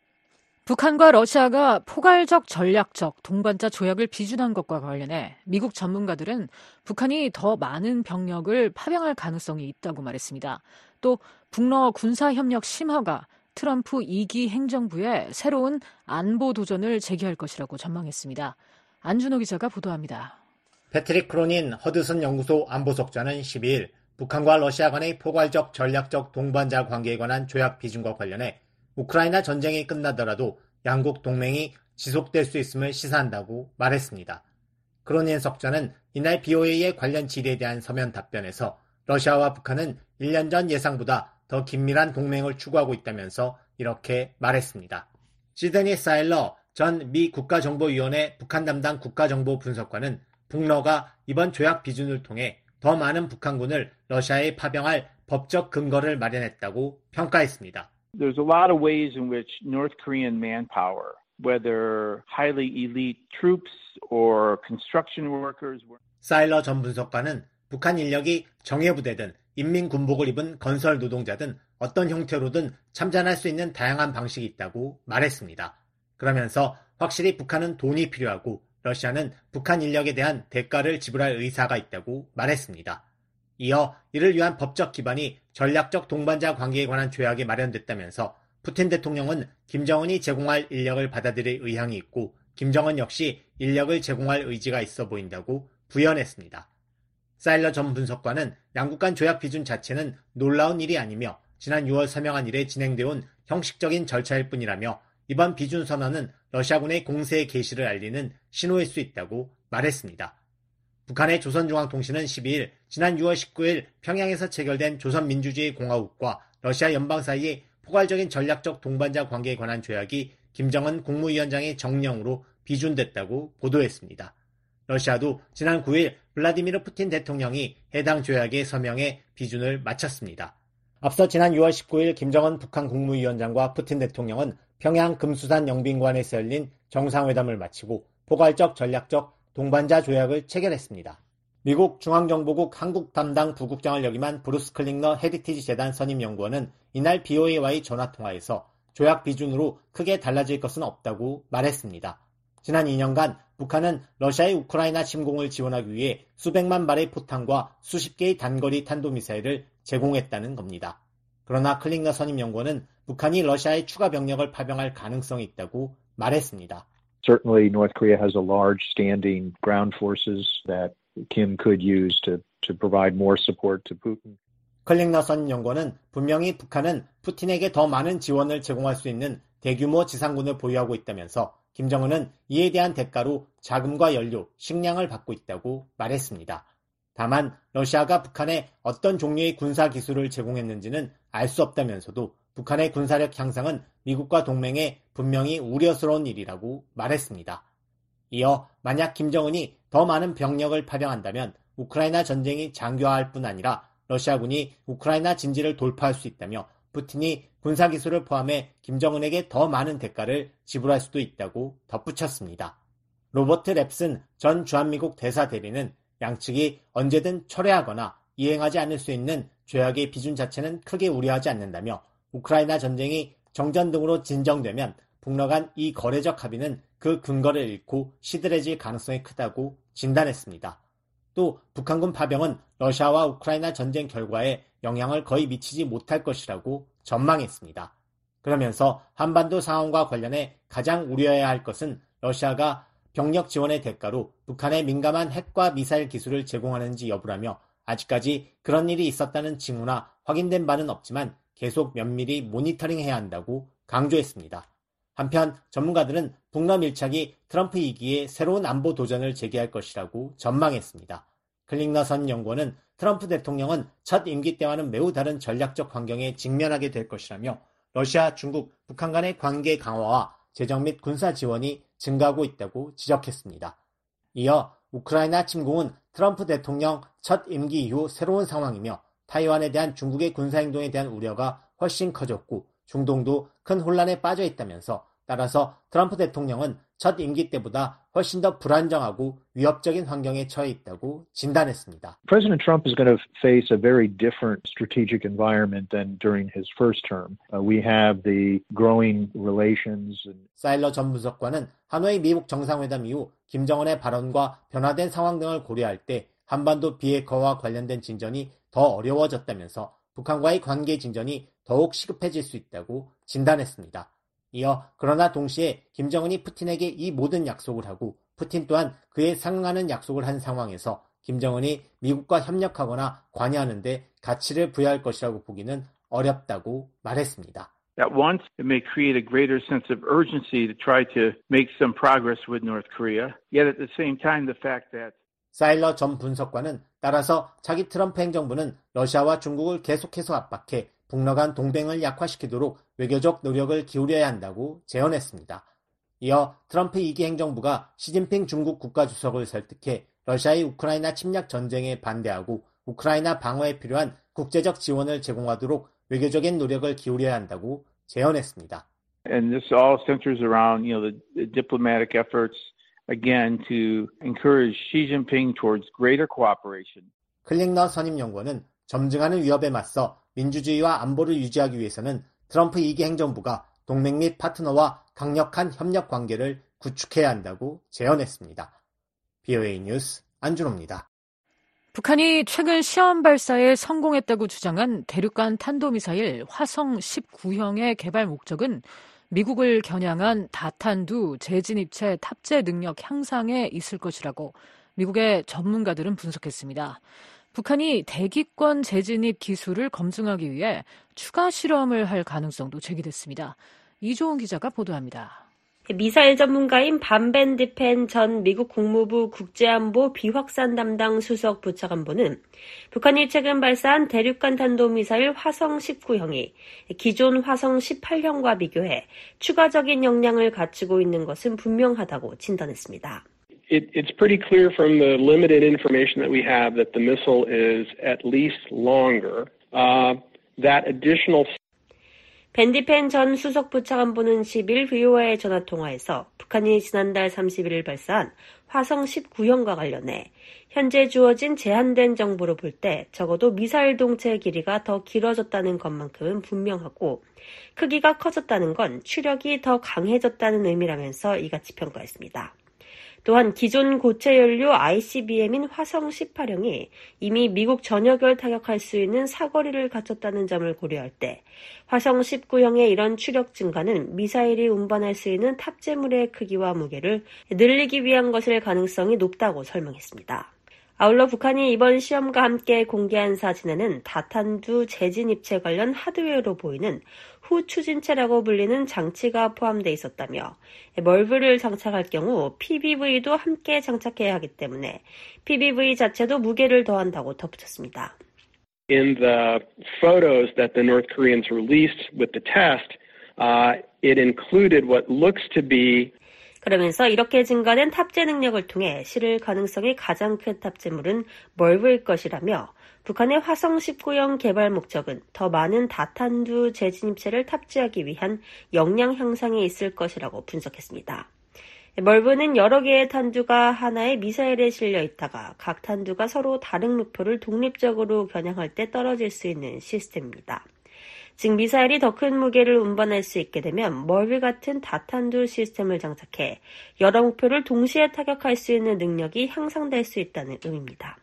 북한과 러시아가 포괄적 전략적 동반자 조약을 비준한 것과 관련해 미국 전문가들은 북한이 더 많은 병력을 파병할 가능성이 있다고 말했습니다. 또 북러 군사협력 심화가 트럼프 2기 행정부의 새로운 안보 도전을 제기할 것이라고 전망했습니다. 안준호 기자가 보도합니다. 패트릭 크로닌 허드슨 연구소 안보석자는 12일 북한과 러시아 간의 포괄적 전략적 동반자 관계에 관한 조약 비준과 관련해 우크라이나 전쟁이 끝나더라도 양국 동맹이 지속될 수 있음을 시사한다고 말했습니다. 크로닌 석자는 이날 BOA의 관련 질의에 대한 서면 답변에서 러시아와 북한은 1년 전 예상보다 더 긴밀한 동맹을 추구하고 있다면서 이렇게 말했습니다. 시드니 사일러 전 미 국가정보위원회 북한 담당 국가정보 분석관은 북러가 이번 조약 비준을 통해 더 많은 북한군을 러시아에 파병할 법적 근거를 마련했다고 평가했습니다. There's a lot of ways in which North Korean manpower, whether highly elite troops or construction workers. 사일러 전 분석관은 북한 인력이 정예부대든 인민군복을 입은 건설 노동자든 어떤 형태로든 참전할 수 있는 다양한 방식이 있다고 말했습니다. 그러면서 확실히 북한은 돈이 필요하고 러시아는 북한 인력에 대한 대가를 지불할 의사가 있다고 말했습니다. 이어 이를 위한 법적 기반이 전략적 동반자 관계에 관한 조약이 마련됐다면서 푸틴 대통령은 김정은이 제공할 인력을 받아들일 의향이 있고 김정은 역시 인력을 제공할 의지가 있어 보인다고 부연했습니다. 사일러 전 분석관은 양국 간 조약 비준 자체는 놀라운 일이 아니며 지난 6월 서명한 이래 진행되어 온 형식적인 절차일 뿐이라며 이번 비준 선언은 러시아군의 공세 개시를 알리는 신호일 수 있다고 말했습니다. 북한의 조선중앙통신은 12일 지난 6월 19일 평양에서 체결된 조선민주주의공화국과 러시아 연방 사이의 포괄적인 전략적 동반자 관계에 관한 조약이 김정은 국무위원장의 정령으로 비준됐다고 보도했습니다. 러시아도 지난 9일 블라디미르 푸틴 대통령이 해당 조약에 서명해 비준을 마쳤습니다. 앞서 지난 6월 19일 김정은 북한 국무위원장과 푸틴 대통령은 평양 금수산 영빈관에서 열린 정상회담을 마치고 포괄적 전략적 동반자 조약을 체결했습니다. 미국 중앙정보국 한국 담당 부국장을 역임한 브루스 클링너 헤리티지 재단 선임연구원은 이날 BOA와의 전화통화에서 조약 비준으로 크게 달라질 것은 없다고 말했습니다. 지난 2년간 북한은 러시아의 우크라이나 침공을 지원하기 위해 수백만 발의 포탄과 수십 개의 단거리 탄도미사일을 제공했다는 겁니다. 그러나 클링너 선임연구원은 북한이 러시아에 추가 병력을 파병할 가능성이 있다고 말했습니다. Certainly, North Korea has a large standing ground forces that Kim could use to provide more support to Putin. 클링너 선임연구원은 분명히 북한은 푸틴에게 더 많은 지원을 제공할 수 있는 대규모 지상군을 보유하고 있다면서 김정은은 이에 대한 대가로 자금과 연료, 식량을 받고 있다고 말했습니다. 다만 러시아가 북한에 어떤 종류의 군사 기술을 제공했는지는 알 수 없다면서도 북한의 군사력 향상은 미국과 동맹에 분명히 우려스러운 일이라고 말했습니다. 이어 만약 김정은이 더 많은 병력을 파병한다면 우크라이나 전쟁이 장기화할 뿐 아니라 러시아군이 우크라이나 진지를 돌파할 수 있다며 푸틴이 군사기술을 포함해 김정은에게 더 많은 대가를 지불할 수도 있다고 덧붙였습니다. 로버트 랩슨 전 주한미국 대사 대리는 양측이 언제든 철회하거나 이행하지 않을 수 있는 조약의 비준 자체는 크게 우려하지 않는다며 우크라이나 전쟁이 정전 등으로 진정되면 북러 간 이 거래적 합의는 그 근거를 잃고 시들해질 가능성이 크다고 진단했습니다. 또 북한군 파병은 러시아와 우크라이나 전쟁 결과에 영향을 거의 미치지 못할 것이라고 전망했습니다. 그러면서 한반도 상황과 관련해 가장 우려해야 할 것은 러시아가 병력 지원의 대가로 북한에 민감한 핵과 미사일 기술을 제공하는지 여부라며 아직까지 그런 일이 있었다는 징후나 확인된 바는 없지만 계속 면밀히 모니터링해야 한다고 강조했습니다. 한편 전문가들은 북러 밀착이 트럼프 2기의 새로운 안보 도전을 제기할 것이라고 전망했습니다. 클링너 선 연구원은 트럼프 대통령은 첫 임기 때와는 매우 다른 전략적 환경에 직면하게 될 것이라며 러시아, 중국, 북한 간의 관계 강화와 재정 및 군사 지원이 증가하고 있다고 지적했습니다. 이어 우크라이나 침공은 트럼프 대통령 첫 임기 이후 새로운 상황이며 타이완에 대한 중국의 군사행동에 대한 우려가 훨씬 커졌고 중동도 큰 혼란에 빠져 있다면서 따라서 트럼프 대통령은 첫 임기 때보다 훨씬 더 불안정하고 위협적인 환경에 처해 있다고 진단했습니다. President Trump is going to face a very different strategic environment than during his first term. We have the growing relations. 사일러 전 분석관은 하노이 미국 정상회담 이후 김정은의 발언과 변화된 상황 등을 고려할 때 한반도 비핵화와 관련된 진전이 더 어려워졌다면서 북한과의 관계 진전이 더욱 시급해질 수 있다고 진단했습니다. 이어 그러나 동시에 김정은이 푸틴에게 이 모든 약속을 하고 푸틴 또한 그에 상응하는 약속을 한 상황에서 김정은이 미국과 협력하거나 관여하는 데 가치를 부여할 것이라고 보기는 어렵다고 말했습니다. At once, it may create a greater sense of urgency to try to make some progress with North Korea. Yet at the same time, the fact that 사일러 전 분석관은 따라서 차기 트럼프 행정부는 러시아와 중국을 계속해서 압박해 북러 간 동맹을 약화시키도록 외교적 노력을 기울여야 한다고 제언했습니다. 이어 트럼프 2기 행정부가 시진핑 중국 국가주석을 설득해 러시아의 우크라이나 침략 전쟁에 반대하고 우크라이나 방어에 필요한 국제적 지원을 제공하도록 외교적인 노력을 기울여야 한다고 제언했습니다. And this all centers around, the diplomatic efforts again to encourage Xi Jinping towards greater cooperation. 클링너 선임연구원은 점증하는 위협에 맞서 민주주의와 안보를 유지하기 위해서는 트럼프 2기 행정부가 동맹 및 파트너와 강력한 협력 관계를 구축해야 한다고 제언했습니다. BOA 뉴스 안준호입니다. 북한이 최근 시험 발사에 성공했다고 주장한 대륙간 탄도미사일 화성 19형의 개발 목적은 미국을 겨냥한 다탄두 재진입체 탑재 능력 향상에 있을 것이라고 미국의 전문가들은 분석했습니다. 북한이 대기권 재진입 기술을 검증하기 위해 추가 실험을 할 가능성도 제기됐습니다. 이조은 기자가 보도합니다. 미사일 전문가인 반벤 디펜 전 미국 국무부 국제안보 비확산 담당 수석 부차관보는 북한이 최근 발사한 대륙간 탄도미사일 화성 19형이 기존 화성 18형과 비교해 추가적인 역량을 갖추고 있는 것은 분명하다고 진단했습니다. It's pretty clear from the limited information that we have that the missile is at least longer. That additional 밴디펜 전 수석부 차관보는 10일 VOA의 전화통화에서 북한이 지난달 31일 발사한 화성 19형과 관련해 현재 주어진 제한된 정보로 볼 때 적어도 미사일 동체 길이가 더 길어졌다는 것만큼은 분명하고 크기가 커졌다는 건 추력이 더 강해졌다는 의미라면서 이같이 평가했습니다. 또한 기존 고체 연료 ICBM인 화성 18형이 이미 미국 전역을 타격할 수 있는 사거리를 갖췄다는 점을 고려할 때 화성 19형의 이런 추력 증가는 미사일이 운반할 수 있는 탑재물의 크기와 무게를 늘리기 위한 것일 가능성이 높다고 설명했습니다. 아울러 북한이 이번 시험과 함께 공개한 사진에는 다탄두 재진 입체 관련 하드웨어로 보이는 후추진체라고 불리는 장치가 포함되어 있었다며 멀브를 장착할 경우 PBV도 함께 장착해야 하기 때문에 PBV 자체도 무게를 더한다고 덧붙였습니다. In the photos that the North Koreans released with the test, it included what looks to be 그러면서 이렇게 증가된 탑재 능력을 통해 실을 가능성이 가장 큰 탑재물은 멀브일 것이라며 북한의 화성 19형 개발 목적은 더 많은 다탄두 재진입체를 탑재하기 위한 역량 향상이 있을 것이라고 분석했습니다. 멀브는 여러 개의 탄두가 하나의 미사일에 실려 있다가 각 탄두가 서로 다른 목표를 독립적으로 겨냥할 때 떨어질 수 있는 시스템입니다. 즉 미사일이 더 큰 무게를 운반할 수 있게 되면 멀브 같은 다탄두 시스템을 장착해 여러 목표를 동시에 타격할 수 있는 능력이 향상될 수 있다는 의미입니다.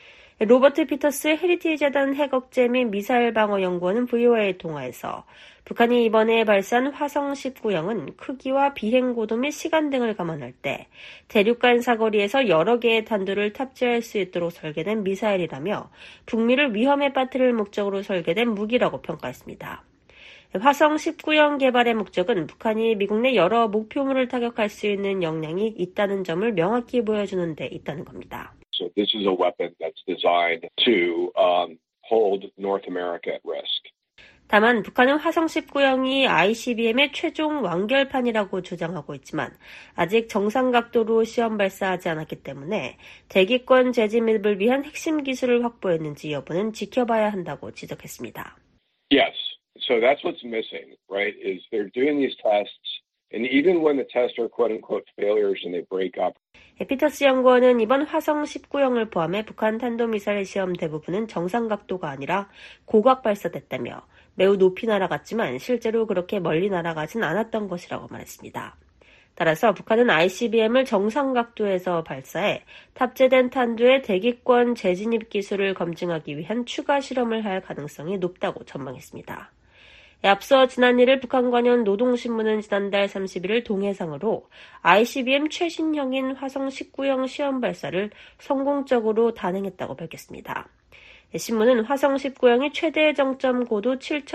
로버트 피터스 헤리티지 재단 핵억제 및 미사일 방어 연구원은 VOA의 통화에서 북한이 이번에 발사한 화성 19형은 크기와 비행 고도 및 시간 등을 감안할 때 대륙간 사거리에서 여러 개의 탄두를 탑재할 수 있도록 설계된 미사일이라며 북미를 위험에 빠뜨릴 목적으로 설계된 무기라고 평가했습니다. 화성 19형 개발의 목적은 북한이 미국 내 여러 목표물을 타격할 수 있는 역량이 있다는 점을 명확히 보여주는 데 있다는 겁니다. So this is a weapon that's designed to hold North America at risk. 다만 북한은 화성 19형이 ICBM의 최종 완결판이라고 주장하고 있지만 아직 정상 각도로 시험 발사하지 않았기 때문에 대기권 재진입을 위한 핵심 기술을 확보했는지 여부는 지켜봐야 한다고 지적했습니다. Yes, so that's what's missing, right? Is they're doing these tests, and even when the tests are quote-unquote failures and they break up. 피터스 연구원은 이번 화성 19형을 포함해 북한 탄도미사일 시험 대부분은 정상 각도가 아니라 고각 발사됐다며 매우 높이 날아갔지만 실제로 그렇게 멀리 날아가진 않았던 것이라고 말했습니다. 따라서 북한은 ICBM을 정상 각도에서 발사해 탑재된 탄두의 대기권 재진입 기술을 검증하기 위한 추가 실험을 할 가능성이 높다고 전망했습니다. 앞서 지난 1일 북한 관련 노동신문은 지난달 31일 동해상으로 ICBM 최신형인 화성 19형 시험 발사를 성공적으로 단행했다고 밝혔습니다. 신문은 화성 19형이 최대 정점 고도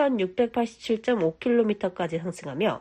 7,687.5km까지 상승하며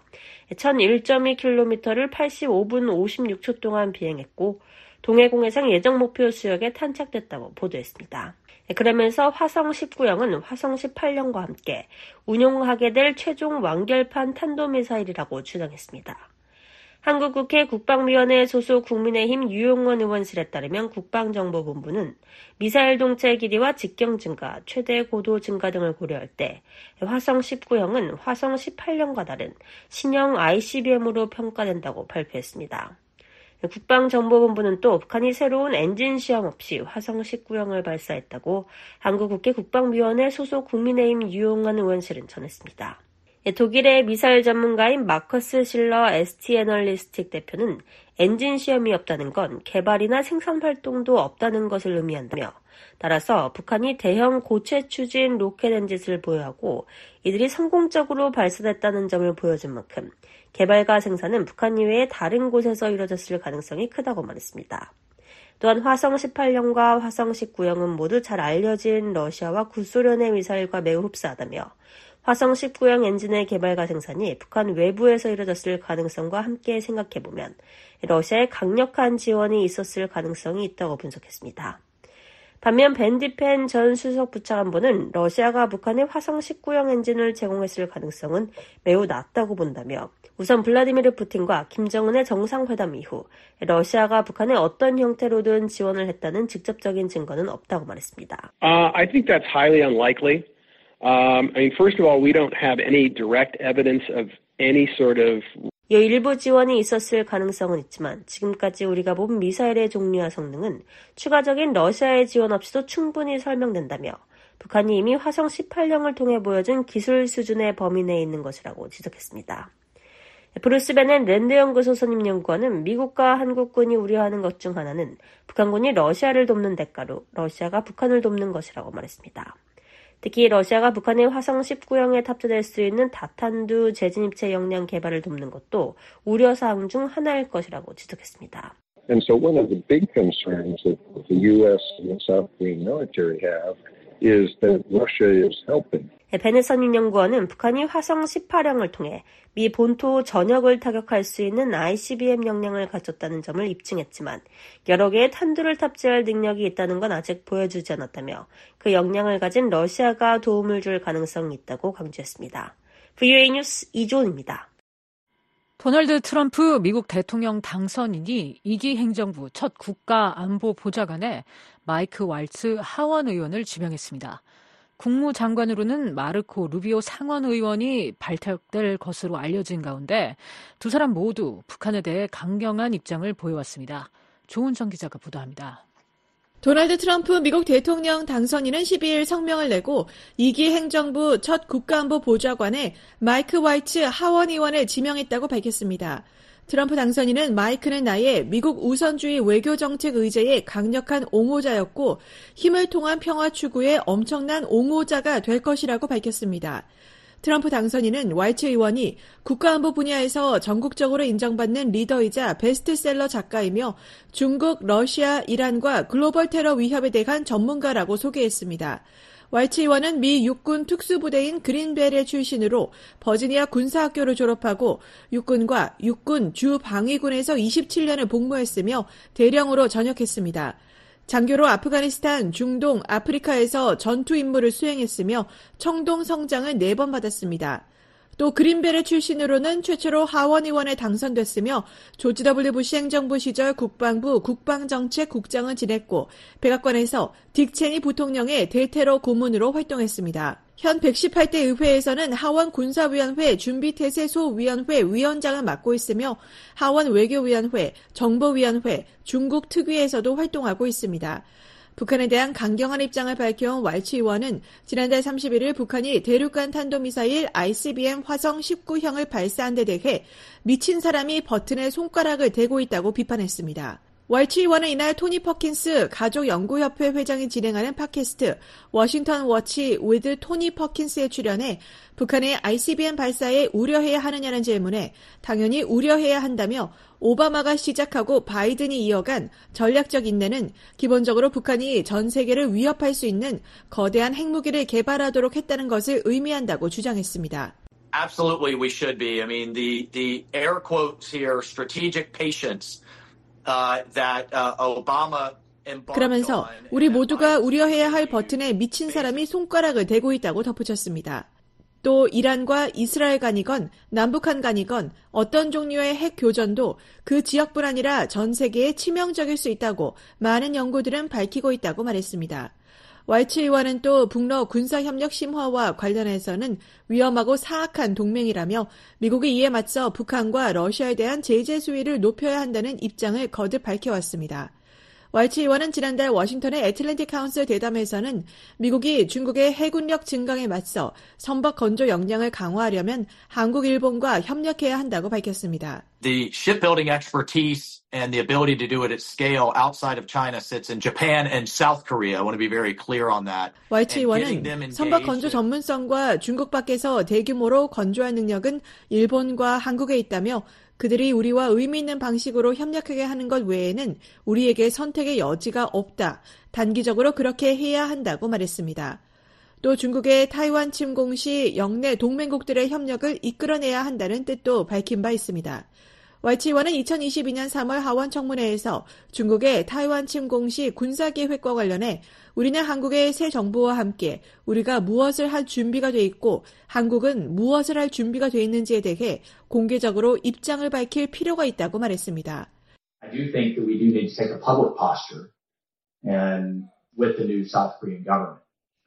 1,001.2km를 85분 56초 동안 비행했고 동해공해상 예정 목표 수역에 탄착됐다고 보도했습니다. 그러면서 화성 19형은 화성 18형과 함께 운용하게 될 최종 완결판 탄도미사일이라고 주장했습니다. 한국국회 국방위원회 소속 국민의힘 유용원 의원실에 따르면 국방정보본부는 미사일 동체 길이와 직경 증가, 최대 고도 증가 등을 고려할 때 화성 19형은 화성 18형과 다른 신형 ICBM으로 평가된다고 발표했습니다. 국방정보본부는 또 북한이 새로운 엔진 시험 없이 화성 19형을 발사했다고 한국국회 국방위원회 소속 국민의힘 유용원 의원실은 전했습니다. 독일의 미사일 전문가인 마커스 실러 ST 애널리스틱 대표는 엔진 시험이 없다는 건 개발이나 생산 활동도 없다는 것을 의미한다며 따라서 북한이 대형 고체 추진 로켓 엔진을 보유하고 이들이 성공적으로 발사됐다는 점을 보여준 만큼 개발과 생산은 북한 이외의 다른 곳에서 이루어졌을 가능성이 크다고 말했습니다. 또한 화성 18형과 화성 19형은 모두 잘 알려진 러시아와 구소련의 미사일과 매우 흡사하다며 화성 19형 엔진의 개발과 생산이 북한 외부에서 이뤄졌을 가능성과 함께 생각해보면 러시아의 강력한 지원이 있었을 가능성이 있다고 분석했습니다. 반면 밴디펜 전 수석 부차관보는 러시아가 북한에 화성 19형 엔진을 제공했을 가능성은 매우 낮다고 본다며 우선 블라디미르 푸틴과 김정은의 정상회담 이후 러시아가 북한에 어떤 형태로든 지원을 했다는 직접적인 증거는 없다고 말했습니다. I think that's highly unlikely. First of all, we don't have any direct evidence of any sort of 일부 지원이 있었을 가능성은 있지만 지금까지 우리가 본 미사일의 종류와 성능은 추가적인 러시아의 지원 없이도 충분히 설명된다며 북한이 이미 화성 18형을 통해 보여준 기술 수준의 범위 내에 있는 것이라고 지적했습니다. 브루스 베넷 랜드 연구소 선임 연구원은 미국과 한국군이 우려하는 것 중 하나는 북한군이 러시아를 돕는 대가로 러시아가 북한을 돕는 것이라고 말했습니다. 특히 러시아가 북한의 화성 19형에 탑재될 수 있는 다탄두 재진입체 역량 개발을 돕는 것도 우려사항 중 하나일 것이라고 지적했습니다. And so one of the big concerns that the U.S. and the South Korean military have is that Russia is helping. 베넷 선임 연구원은 북한이 화성 18형을 통해 미 본토 전역을 타격할 수 있는 ICBM 역량을 갖췄다는 점을 입증했지만 여러 개의 탄두를 탑재할 능력이 있다는 건 아직 보여주지 않았다며 그 역량을 가진 러시아가 도움을 줄 가능성이 있다고 강조했습니다. VOA 뉴스 이조은입니다. 도널드 트럼프 미국 대통령 당선인이 2기 행정부 첫 국가안보보좌관에 마이크 왈츠 하원 의원을 지명했습니다. 국무장관으로는 마르코 루비오 상원 의원이 발탁될 것으로 알려진 가운데 두 사람 모두 북한에 대해 강경한 입장을 보여왔습니다. 조은정 기자가 보도합니다. 도널드 트럼프 미국 대통령 당선인은 12일 성명을 내고 2기 행정부 첫 국가안보보좌관에 마이크 왈츠 하원 의원을 지명했다고 밝혔습니다. 트럼프 당선인은 마이크는 나의 미국 우선주의 외교정책 의제의 강력한 옹호자였고 힘을 통한 평화 추구의 엄청난 옹호자가 될 것이라고 밝혔습니다. 트럼프 당선인은 왈츠 의원이 국가안보 분야에서 전국적으로 인정받는 리더이자 베스트셀러 작가이며 중국, 러시아, 이란과 글로벌 테러 위협에 대한 전문가라고 소개했습니다. 왈츠 의원은 미 육군 특수부대인 그린베레 출신으로 버지니아 군사학교를 졸업하고 육군과 육군 주방위군에서 27년을 복무했으며 대령으로 전역했습니다. 장교로 아프가니스탄, 중동, 아프리카에서 전투 임무를 수행했으며 청동 성장을 4번 받았습니다. 또 그린베레 출신으로는 최초로 하원 의원에 당선됐으며 조지 W 부시 행정부 시절 국방부 국방정책 국장을 지냈고 백악관에서 딕 체니 부통령의 대테러 고문으로 활동했습니다. 현 118대 의회에서는 하원 군사위원회 준비태세소위원회 위원장을 맡고 있으며 하원 외교위원회, 정보위원회, 중국 특위에서도 활동하고 있습니다. 북한에 대한 강경한 입장을 밝혀온 왈츠 의원은 지난달 31일 북한이 대륙간 탄도미사일 ICBM 화성 19형을 발사한 데 대해 미친 사람이 버튼에 손가락을 대고 있다고 비판했습니다. 왈츠 의원은 이날 토니 퍼킨스 가족연구협회 회장이 진행하는 팟캐스트 워싱턴 워치 with 토니 퍼킨스에 출연해 북한의 ICBM 발사에 우려해야 하느냐는 질문에 당연히 우려해야 한다며 오바마가 시작하고 바이든이 이어간 전략적 인내는 기본적으로 북한이 전 세계를 위협할 수 있는 거대한 핵무기를 개발하도록 했다는 것을 의미한다고 주장했습니다. Absolutely we should be. I mean the air quotes here strategic patience that Obama 그러면서 우리 모두가 우려해야 할 버튼에 미친 사람이 손가락을 대고 있다고 덧붙였습니다. 또 이란과 이스라엘 간이건 남북한 간이건 어떤 종류의 핵 교전도 그 지역뿐 아니라 전 세계에 치명적일 수 있다고 많은 연구들은 밝히고 있다고 말했습니다. 왈츠 의원은 또 북러 군사협력 심화와 관련해서는 위험하고 사악한 동맹이라며 미국이 이에 맞서 북한과 러시아에 대한 제재 수위를 높여야 한다는 입장을 거듭 밝혀왔습니다. 왈츠 의원은 지난달 워싱턴의 애틀랜틱 카운슬 대담에서는 미국이 중국의 해군력 증강에 맞서 선박 건조 역량을 강화하려면 한국, 일본과 협력해야 한다고 밝혔습니다. The shipbuilding expertise and the ability to do it at scale outside of China sits in Japan and South Korea. I want to be very clear on that. 왈츠 의원은 선박 건조 전문성과 중국 밖에서 대규모로 건조할 능력은 일본과 한국에 있다며 그들이 우리와 의미 있는 방식으로 협력하게 하는 것 외에는 우리에게 선택의 여지가 없다. 단기적으로 그렇게 해야 한다고 말했습니다. 또 중국의 타이완 침공 시 영내 동맹국들의 협력을 이끌어내야 한다는 뜻도 밝힌 바 있습니다. 와이치원은 2022년 3월 하원 청문회에서 중국의 타이완 침공 시 군사계획과 관련해 우리는 한국의 새 정부와 함께 우리가 무엇을 할 준비가 돼 있고 한국은 무엇을 할 준비가 돼 있는지에 대해 공개적으로 입장을 밝힐 필요가 있다고 말했습니다. I do think that we do need to take a public posture and with the new South Korean government.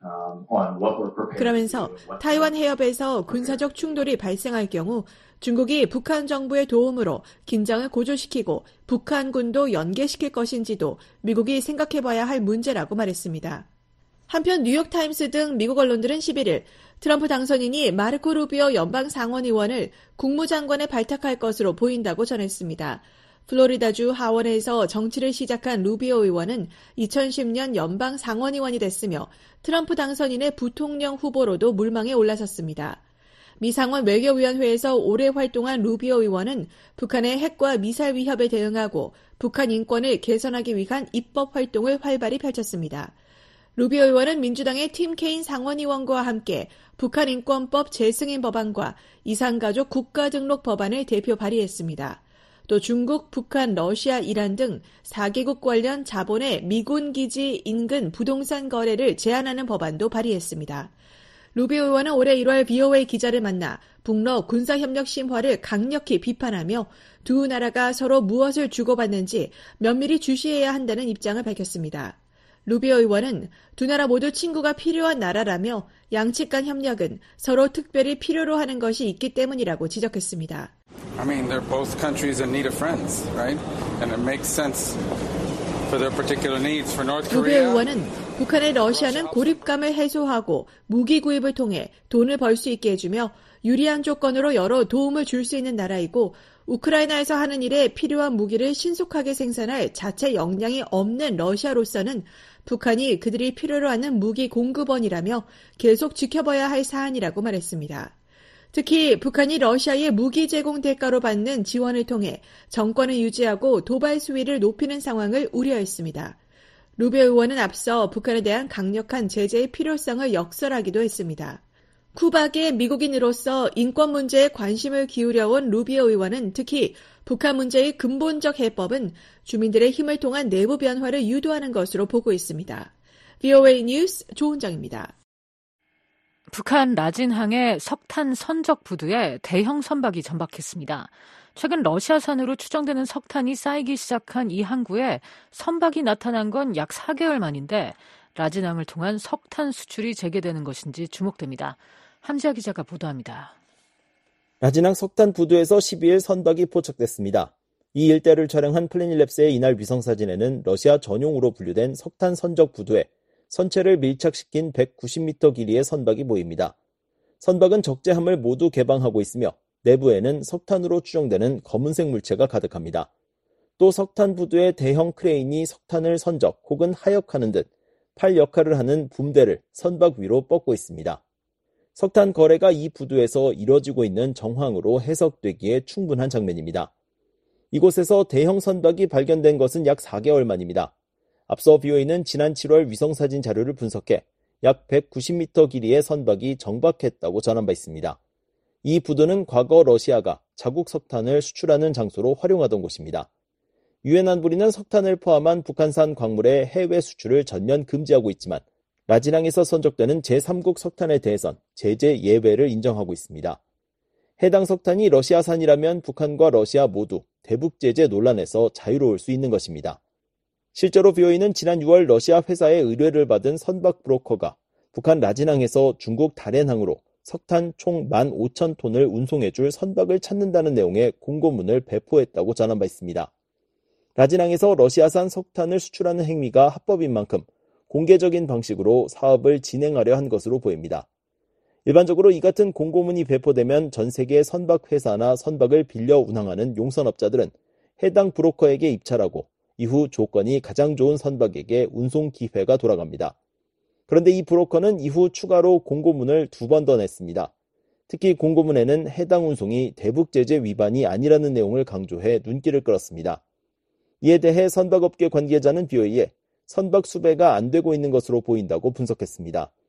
그러면서 타이완 해협에서 군사적 충돌이 발생할 경우 중국이 북한 정부의 도움으로 긴장을 고조시키고 북한군도 연계시킬 것인지도 미국이 생각해봐야 할 문제라고 말했습니다. 한편 뉴욕타임스 등 미국 언론들은 11일 트럼프 당선인이 마르코 루비오 연방 상원의원을 국무장관에 발탁할 것으로 보인다고 전했습니다. 플로리다주 하원에서 정치를 시작한 루비오 의원은 2010년 연방 상원의원이 됐으며 트럼프 당선인의 부통령 후보로도 물망에 올라섰습니다. 미 상원 외교위원회에서 오래 활동한 루비오 의원은 북한의 핵과 미사일 위협에 대응하고 북한 인권을 개선하기 위한 입법 활동을 활발히 펼쳤습니다. 루비오 의원은 민주당의 팀 케인 상원의원과 함께 북한 인권법 재승인 법안과 이산가족 국가등록 법안을 대표 발의했습니다. 또 중국, 북한, 러시아, 이란 등 4개국 관련 자본의 미군 기지 인근 부동산 거래를 제한하는 법안도 발의했습니다. 루비오 의원은 올해 1월 VOA 기자를 만나 북러 군사협력 심화를 강력히 비판하며 두 나라가 서로 무엇을 주고받는지 면밀히 주시해야 한다는 입장을 밝혔습니다. 루비오 의원은 두 나라 모두 친구가 필요한 나라라며 양측 간 협력은 서로 특별히 필요로 하는 것이 있기 때문이라고 지적했습니다. I mean, they're both countries in need of friends, right? And it makes sense for their particular needs for North Korea. 루비오 의원은 북한의 러시아는 고립감을 해소하고 무기 구입을 통해 돈을 벌 수 있게 해주며 유리한 조건으로 여러 도움을 줄 수 있는 나라이고 우크라이나에서 하는 일에 필요한 무기를 신속하게 생산할 자체 역량이 없는 러시아로서는 북한이 그들이 필요로 하는 무기 공급원이라며 계속 지켜봐야 할 사안이라고 말했습니다. 특히 북한이 러시아의 무기 제공 대가로 받는 지원을 통해 정권을 유지하고 도발 수위를 높이는 상황을 우려했습니다. 루비오 의원은 앞서 북한에 대한 강력한 제재의 필요성을 역설하기도 했습니다. 쿠바계 미국인으로서 인권 문제에 관심을 기울여온 루비오 의원은 특히 북한 문제의 근본적 해법은 주민들의 힘을 통한 내부 변화를 유도하는 것으로 보고 있습니다. VOA 뉴스 조은정입니다. 북한 라진항의 석탄 선적 부두에 대형 선박이 전박했습니다. 최근 러시아산으로 추정되는 석탄이 쌓이기 시작한 이 항구에 선박이 나타난 건 약 4개월 만인데 라진항을 통한 석탄 수출이 재개되는 것인지 주목됩니다. 함지아 기자가 보도합니다. 라진항 석탄 부두에서 12일 선박이 포착됐습니다. 이 일대를 촬영한 플래닛랩스의 이날 위성사진에는 러시아 전용으로 분류된 석탄 선적 부두에 선체를 밀착시킨 190m 길이의 선박이 보입니다. 선박은 적재함을 모두 개방하고 있으며 내부에는 석탄으로 추정되는 검은색 물체가 가득합니다. 또 석탄 부두의 대형 크레인이 석탄을 선적 혹은 하역하는 듯 팔 역할을 하는 붐대를 선박 위로 뻗고 있습니다. 석탄 거래가 이 부두에서 이뤄지고 있는 정황으로 해석되기에 충분한 장면입니다. 이곳에서 대형 선박이 발견된 것은 약 4개월 만입니다. 앞서 BOA는 지난 7월 위성사진 자료를 분석해 약 190m 길이의 선박이 정박했다고 전한 바 있습니다. 이 부두는 과거 러시아가 자국 석탄을 수출하는 장소로 활용하던 곳입니다. 유엔 안보리는 석탄을 포함한 북한산 광물의 해외 수출을 전면 금지하고 있지만 라진항에서 선적되는 제3국 석탄에 대해선 제재 예외를 인정하고 있습니다. 해당 석탄이 러시아산이라면 북한과 러시아 모두 대북 제재 논란에서 자유로울 수 있는 것입니다. 실제로 BOA는 지난 6월 러시아 회사의 의뢰를 받은 선박 브로커가 북한 라진항에서 중국 다롄항으로 석탄 총 15,000톤을 운송해줄 선박을 찾는다는 내용의 공고문을 배포했다고 전한 바 있습니다. 라진항에서 러시아산 석탄을 수출하는 행위가 합법인 만큼 공개적인 방식으로 사업을 진행하려 한 것으로 보입니다. 일반적으로 이 같은 공고문이 배포되면 전 세계 선박 회사나 선박을 빌려 운항하는 용선업자들은 해당 브로커에게 입찰하고 이후 조건이 가장 좋은 선박에게 운송 기회가 돌아갑니다. 그런데 이 브로커는 이후 추가로 공고문을 2번 더 냈습니다. 특히 공고문에는 해당 운송이 대북 제재 위반이 아니라는 내용을 강조해 눈길을 끌었습니다. 이에 대해 선박업계 관계자는 BOA에 선박 수배가 안 되고 있는 것으로 보인다고 분석했습니다.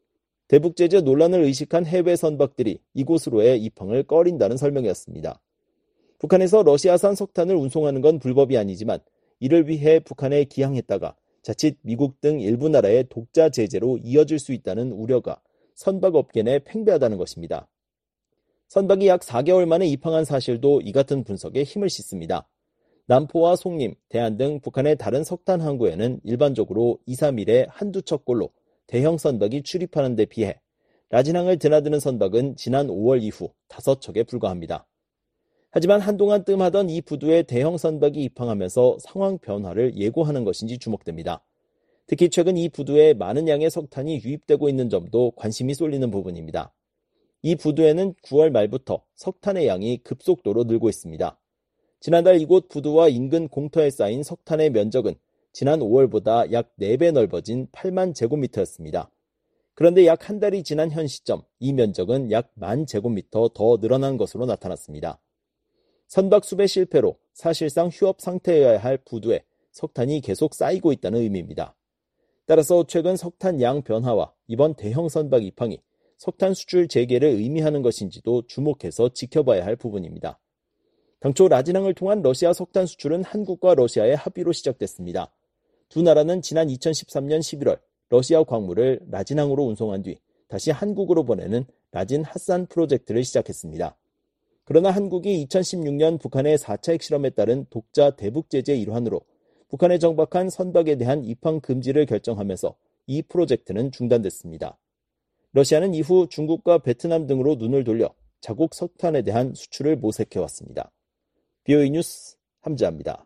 대북 제재 논란을 의식한 해외 선박들이 이곳으로의 입항을 꺼린다는 설명이었습니다. 북한에서 러시아산 석탄을 운송하는 건 불법이 아니지만 이를 위해 북한에 기항했다가 자칫 미국 등 일부 나라의 독자 제재로 이어질 수 있다는 우려가 선박업계 내 팽배하다는 것입니다. 선박이 약 4개월 만에 입항한 사실도 이 같은 분석에 힘을 싣습니다. 남포와 송림, 대안 등 북한의 다른 석탄 항구에는 일반적으로 2, 3일에 한두 척꼴로 대형 선박이 출입하는 데 비해 라진항을 드나드는 선박은 지난 5월 이후 5척에 불과합니다. 하지만 한동안 뜸하던 이 부두에 대형 선박이 입항하면서 상황 변화를 예고하는 것인지 주목됩니다. 특히 최근 이 부두에 많은 양의 석탄이 유입되고 있는 점도 관심이 쏠리는 부분입니다. 이 부두에는 9월 말부터 석탄의 양이 급속도로 늘고 있습니다. 지난달 이곳 부두와 인근 공터에 쌓인 석탄의 면적은 지난 5월보다 약 4배 넓어진 8만 제곱미터였습니다. 그런데 약 한 달이 지난 현 시점 이 면적은 약 1만 제곱미터 더 늘어난 것으로 나타났습니다. 선박 수배 실패로 사실상 휴업 상태여야 할 부두에 석탄이 계속 쌓이고 있다는 의미입니다. 따라서 최근 석탄 양 변화와 이번 대형 선박 입항이 석탄 수출 재개를 의미하는 것인지도 주목해서 지켜봐야 할 부분입니다. 당초 라진항을 통한 러시아 석탄 수출은 한국과 러시아의 합의로 시작됐습니다. 두 나라는 지난 2013년 11월 러시아 광물을 라진항으로 운송한 뒤 다시 한국으로 보내는 라진 핫산 프로젝트를 시작했습니다. 그러나 한국이 2016년 북한의 4차 핵실험에 따른 독자 대북 제재 일환으로 북한에 정박한 선박에 대한 입항 금지를 결정하면서 이 프로젝트는 중단됐습니다. 러시아는 이후 중국과 베트남 등으로 눈을 돌려 자국 석탄에 대한 수출을 모색해왔습니다. BOE 뉴스 함지아입니다.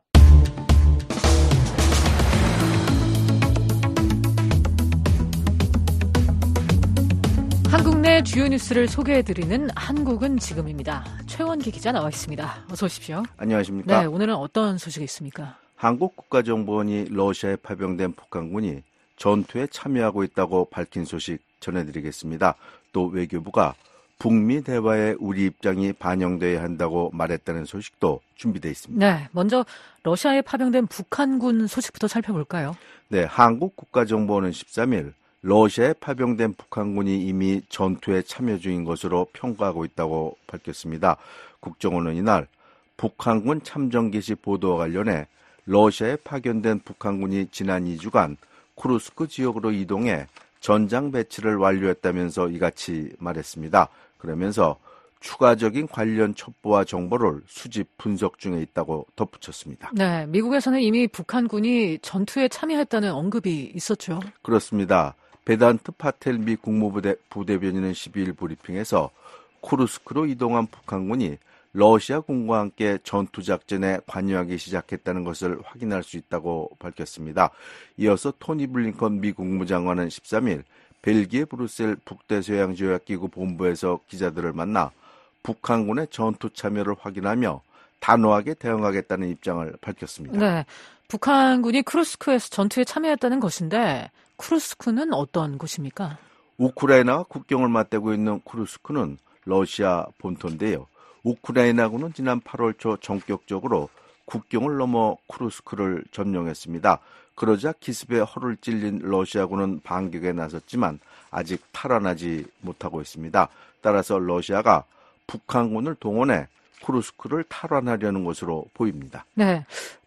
한국 내 주요 뉴스를 소개해드리는 한국은 지금입니다. 최원기 기자 나와 있습니다. 어서 오십시오. 안녕하십니까. 네, 오늘은 어떤 소식이 있습니까? 한국 국가정보원이 러시아에 파병된 북한군이 전투에 참여하고 있다고 밝힌 소식 전해드리겠습니다. 또 외교부가 북미 대화에 우리 입장이 반영돼야 한다고 말했다는 소식도 준비되어 있습니다. 네, 먼저 러시아에 파병된 북한군 소식부터 살펴볼까요? 네, 한국 국가정보원은 13일 러시아에 파병된 북한군이 이미 전투에 참여 중인 것으로 평가하고 있다고 밝혔습니다. 국정원은 이날 북한군 참전 개시 보도와 관련해 러시아에 파견된 북한군이 지난 2주간 쿠르스크 지역으로 이동해 전장 배치를 완료했다면서 이같이 말했습니다. 그러면서 추가적인 관련 첩보와 정보를 수집 분석 중에 있다고 덧붙였습니다. 네, 미국에서는 이미 북한군이 전투에 참여했다는 언급이 있었죠. 그렇습니다. 베단트 파텔 미 국무부 부대변인은 12일 브리핑에서 쿠르스크로 이동한 북한군이 러시아군과 함께 전투작전에 관여하기 시작했다는 것을 확인할 수 있다고 밝혔습니다. 이어서 토니 블링컨 미 국무장관은 13일 벨기에 브뤼셀 북대서양조약기구 본부에서 기자들을 만나 북한군의 전투 참여를 확인하며 단호하게 대응하겠다는 입장을 밝혔습니다. 네, 북한군이 쿠르스크에서 전투에 참여했다는 것인데 쿠르스크는 어떤 곳입니까? 우크라이나와 국경을 맞대고 있는 쿠르스크는 러시아 본토인데요. 우크라이나군은 지난 8월 초 전격적으로 국경을 넘어 쿠르스크를 점령했습니다. 그러자 기습에 허를 찔린 러시아군은 반격에 나섰지만 아직 탈환하지 못하고 있습니다. 따라서 러시아가 북한군을 동원해 쿠르스크를 탈환하려는 것으로 보입니다. 네,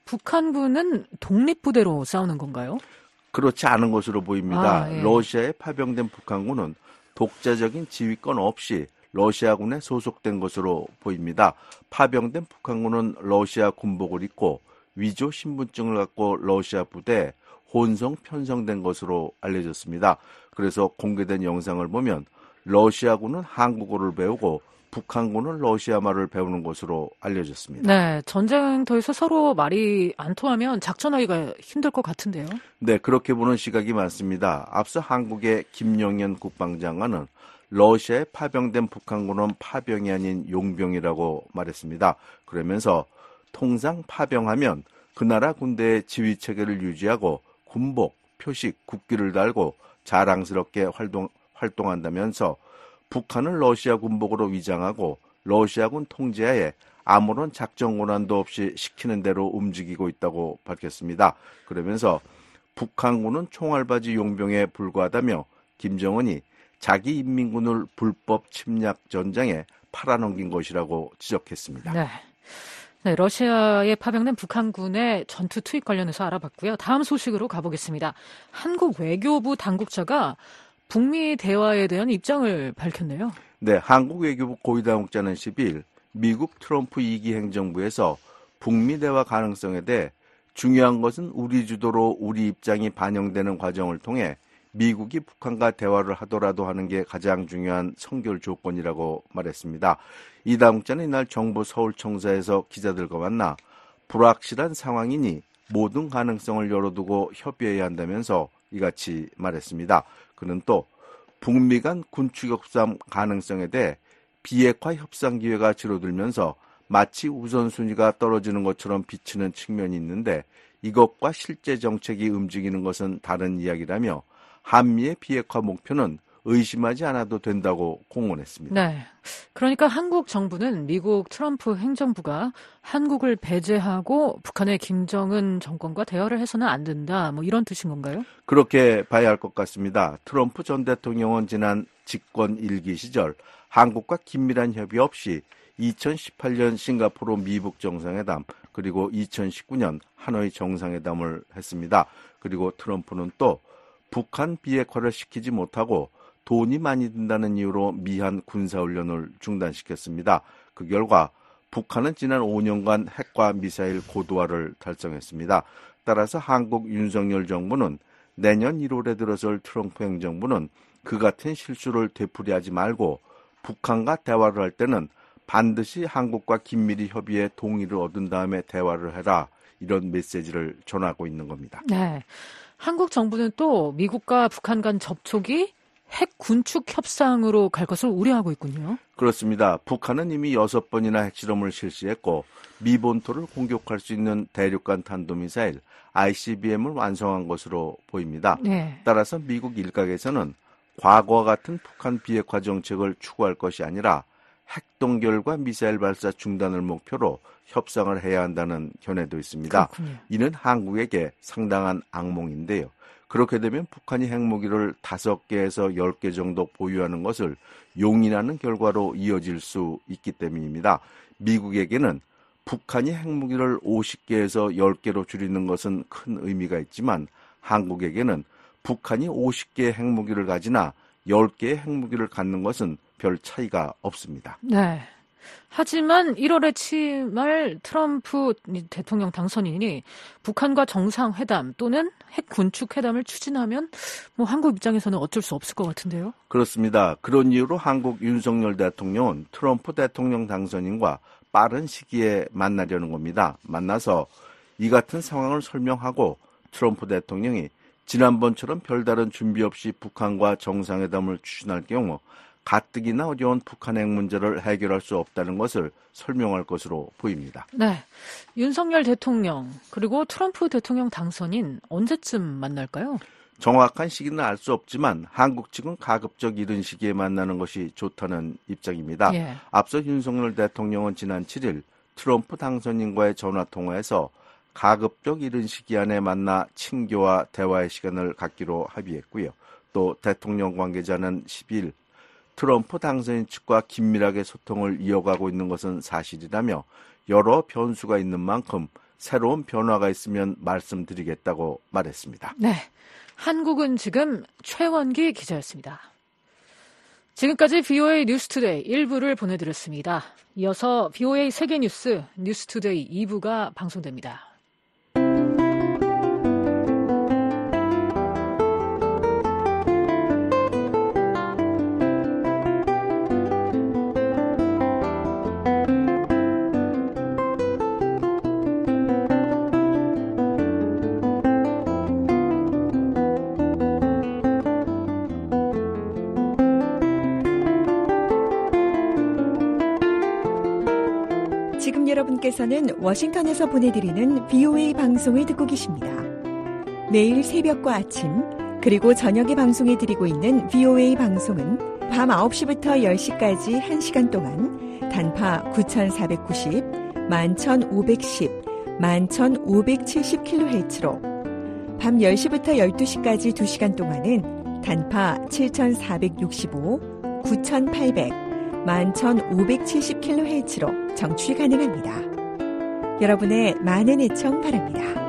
북한군은 독립부대로 싸우는 건가요? 그렇지 않은 것으로 보입니다. 예. 러시아에 파병된 북한군은 독자적인 지휘권 없이 러시아군에 소속된 것으로 보입니다. 파병된 북한군은 러시아 군복을 입고 위조 신분증을 갖고 러시아 부대에 혼성 편성된 것으로 알려졌습니다. 그래서 공개된 영상을 보면 러시아군은 한국어를 배우고 북한군은 러시아 말을 배우는 것으로 알려졌습니다. 네, 전쟁터에서 서로 말이 안 통하면 작전하기가 힘들 것 같은데요. 네, 그렇게 보는 시각이 많습니다. 앞서 한국의 김영현 국방장관은 러시아에 파병된 북한군은 파병이 아닌 용병이라고 말했습니다. 그러면서 통상 파병하면 그 나라 군대의 지휘체계를 유지하고 군복, 표식, 국기를 달고 자랑스럽게 활동한다면서 북한은 러시아 군복으로 위장하고 러시아군 통제하에 아무런 작전 권한도 없이 시키는 대로 움직이고 있다고 밝혔습니다. 그러면서 북한군은 총알바지 용병에 불과하다며 김정은이 자기 인민군을 불법 침략 전장에 팔아넘긴 것이라고 지적했습니다. 네. 네, 러시아에 파병된 북한군의 전투 투입 관련해서 알아봤고요. 다음 소식으로 가보겠습니다. 한국 외교부 당국자가 북미 대화에 대한 입장을 밝혔네요. 네, 한국 외교부 고위당국자는 10일 미국 트럼프 2기 행정부에서 북미 대화 가능성에 대해 중요한 것은 우리 주도로 우리 입장이 반영되는 과정을 통해 미국이 북한과 대화를 하더라도 하는 게 가장 중요한 선결 조건이라고 말했습니다. 이 당국자는 이날 정부 서울청사에서 기자들과 만나 불확실한 상황이니 모든 가능성을 열어두고 협의해야 한다면서 이같이 말했습니다. 그는 또 북미 간 군축 협상 가능성에 대해 비핵화 협상 기회가 줄어들면서 마치 우선순위가 떨어지는 것처럼 비치는 측면이 있는데 이것과 실제 정책이 움직이는 것은 다른 이야기라며 한미의 비핵화 목표는 의심하지 않아도 된다고 공언했습니다. 네, 그러니까 한국 정부는 미국 트럼프 행정부가 한국을 배제하고 북한의 김정은 정권과 대화를 해서는 안 된다, 뭐 이런 뜻인 건가요? 그렇게 봐야 할 것 같습니다. 트럼프 전 대통령은 지난 집권 1기 시절 한국과 긴밀한 협의 없이 2018년 싱가포르 미북 정상회담 그리고 2019년 하노이 정상회담을 했습니다. 그리고 트럼프는 또 북한 비핵화를 시키지 못하고 돈이 많이 든다는 이유로 미한 군사훈련을 중단시켰습니다. 그 결과 북한은 지난 5년간 핵과 미사일 고도화를 달성했습니다. 따라서 한국 윤석열 정부는 내년 1월에 들어설 트럼프 행정부는 그 같은 실수를 되풀이하지 말고 북한과 대화를 할 때는 반드시 한국과 긴밀히 협의해 동의를 얻은 다음에 대화를 해라. 이런 메시지를 전하고 있는 겁니다. 네, 한국 정부는 또 미국과 북한 간 접촉이 핵 군축 협상으로 갈 것을 우려하고 있군요. 그렇습니다. 북한은 이미 6번이나 핵실험을 실시했고 미 본토를 공격할 수 있는 대륙간 탄도미사일 ICBM을 완성한 것으로 보입니다. 네. 따라서 미국 일각에서는 과거와 같은 북한 비핵화 정책을 추구할 것이 아니라 핵동결과 미사일 발사 중단을 목표로 협상을 해야 한다는 견해도 있습니다. 그렇군요. 이는 한국에게 상당한 악몽인데요. 그렇게 되면 북한이 핵무기를 5개에서 10개 정도 보유하는 것을 용인하는 결과로 이어질 수 있기 때문입니다. 미국에게는 북한이 핵무기를 50개에서 10개로 줄이는 것은 큰 의미가 있지만 한국에게는 북한이 50개의 핵무기를 가지나 10개의 핵무기를 갖는 것은 별 차이가 없습니다. 네. 하지만 1월에 취임할 트럼프 대통령 당선인이 북한과 정상회담 또는 핵 군축 회담을 추진하면 뭐 한국 입장에서는 어쩔 수 없을 것 같은데요. 그렇습니다. 그런 이유로 한국 윤석열 대통령은 트럼프 대통령 당선인과 빠른 시기에 만나려는 겁니다. 만나서 이 같은 상황을 설명하고 트럼프 대통령이 지난번처럼 별다른 준비 없이 북한과 정상회담을 추진할 경우 가뜩이나 어려운 북한 핵 문제를 해결할 수 없다는 것을 설명할 것으로 보입니다. 네, 윤석열 대통령 그리고 트럼프 대통령 당선인 언제쯤 만날까요? 정확한 시기는 알 수 없지만 한국 측은 가급적 이른 시기에 만나는 것이 좋다는 입장입니다. 예. 앞서 윤석열 대통령은 지난 7일 트럼프 당선인과의 전화통화에서 가급적 이른 시기 안에 만나 친교와 대화의 시간을 갖기로 합의했고요. 또 대통령 관계자는 10일 트럼프 당선인 측과 긴밀하게 소통을 이어가고 있는 것은 사실이라며 여러 변수가 있는 만큼 새로운 변화가 있으면 말씀드리겠다고 말했습니다. 네, 한국은 지금 최원기 기자였습니다. 지금까지 VOA 뉴스투데이 1부를 보내드렸습니다. 이어서 VOA 세계뉴스 뉴스투데이 2부가 방송됩니다. 지금 여러분께서는 워싱턴에서 보내드리는 VOA 방송을 듣고 계십니다. 매일 새벽과 아침 그리고 저녁에 방송해드리고 있는 VOA 방송은 밤 9시부터 10시까지 1시간 동안 단파 9490, 11510, 11570kHz로 밤 10시부터 12시까지 2시간 동안은 단파 7,465, 9,800, 11,570kHz로 청취 가능합니다. 여러분의 많은 애청 바랍니다.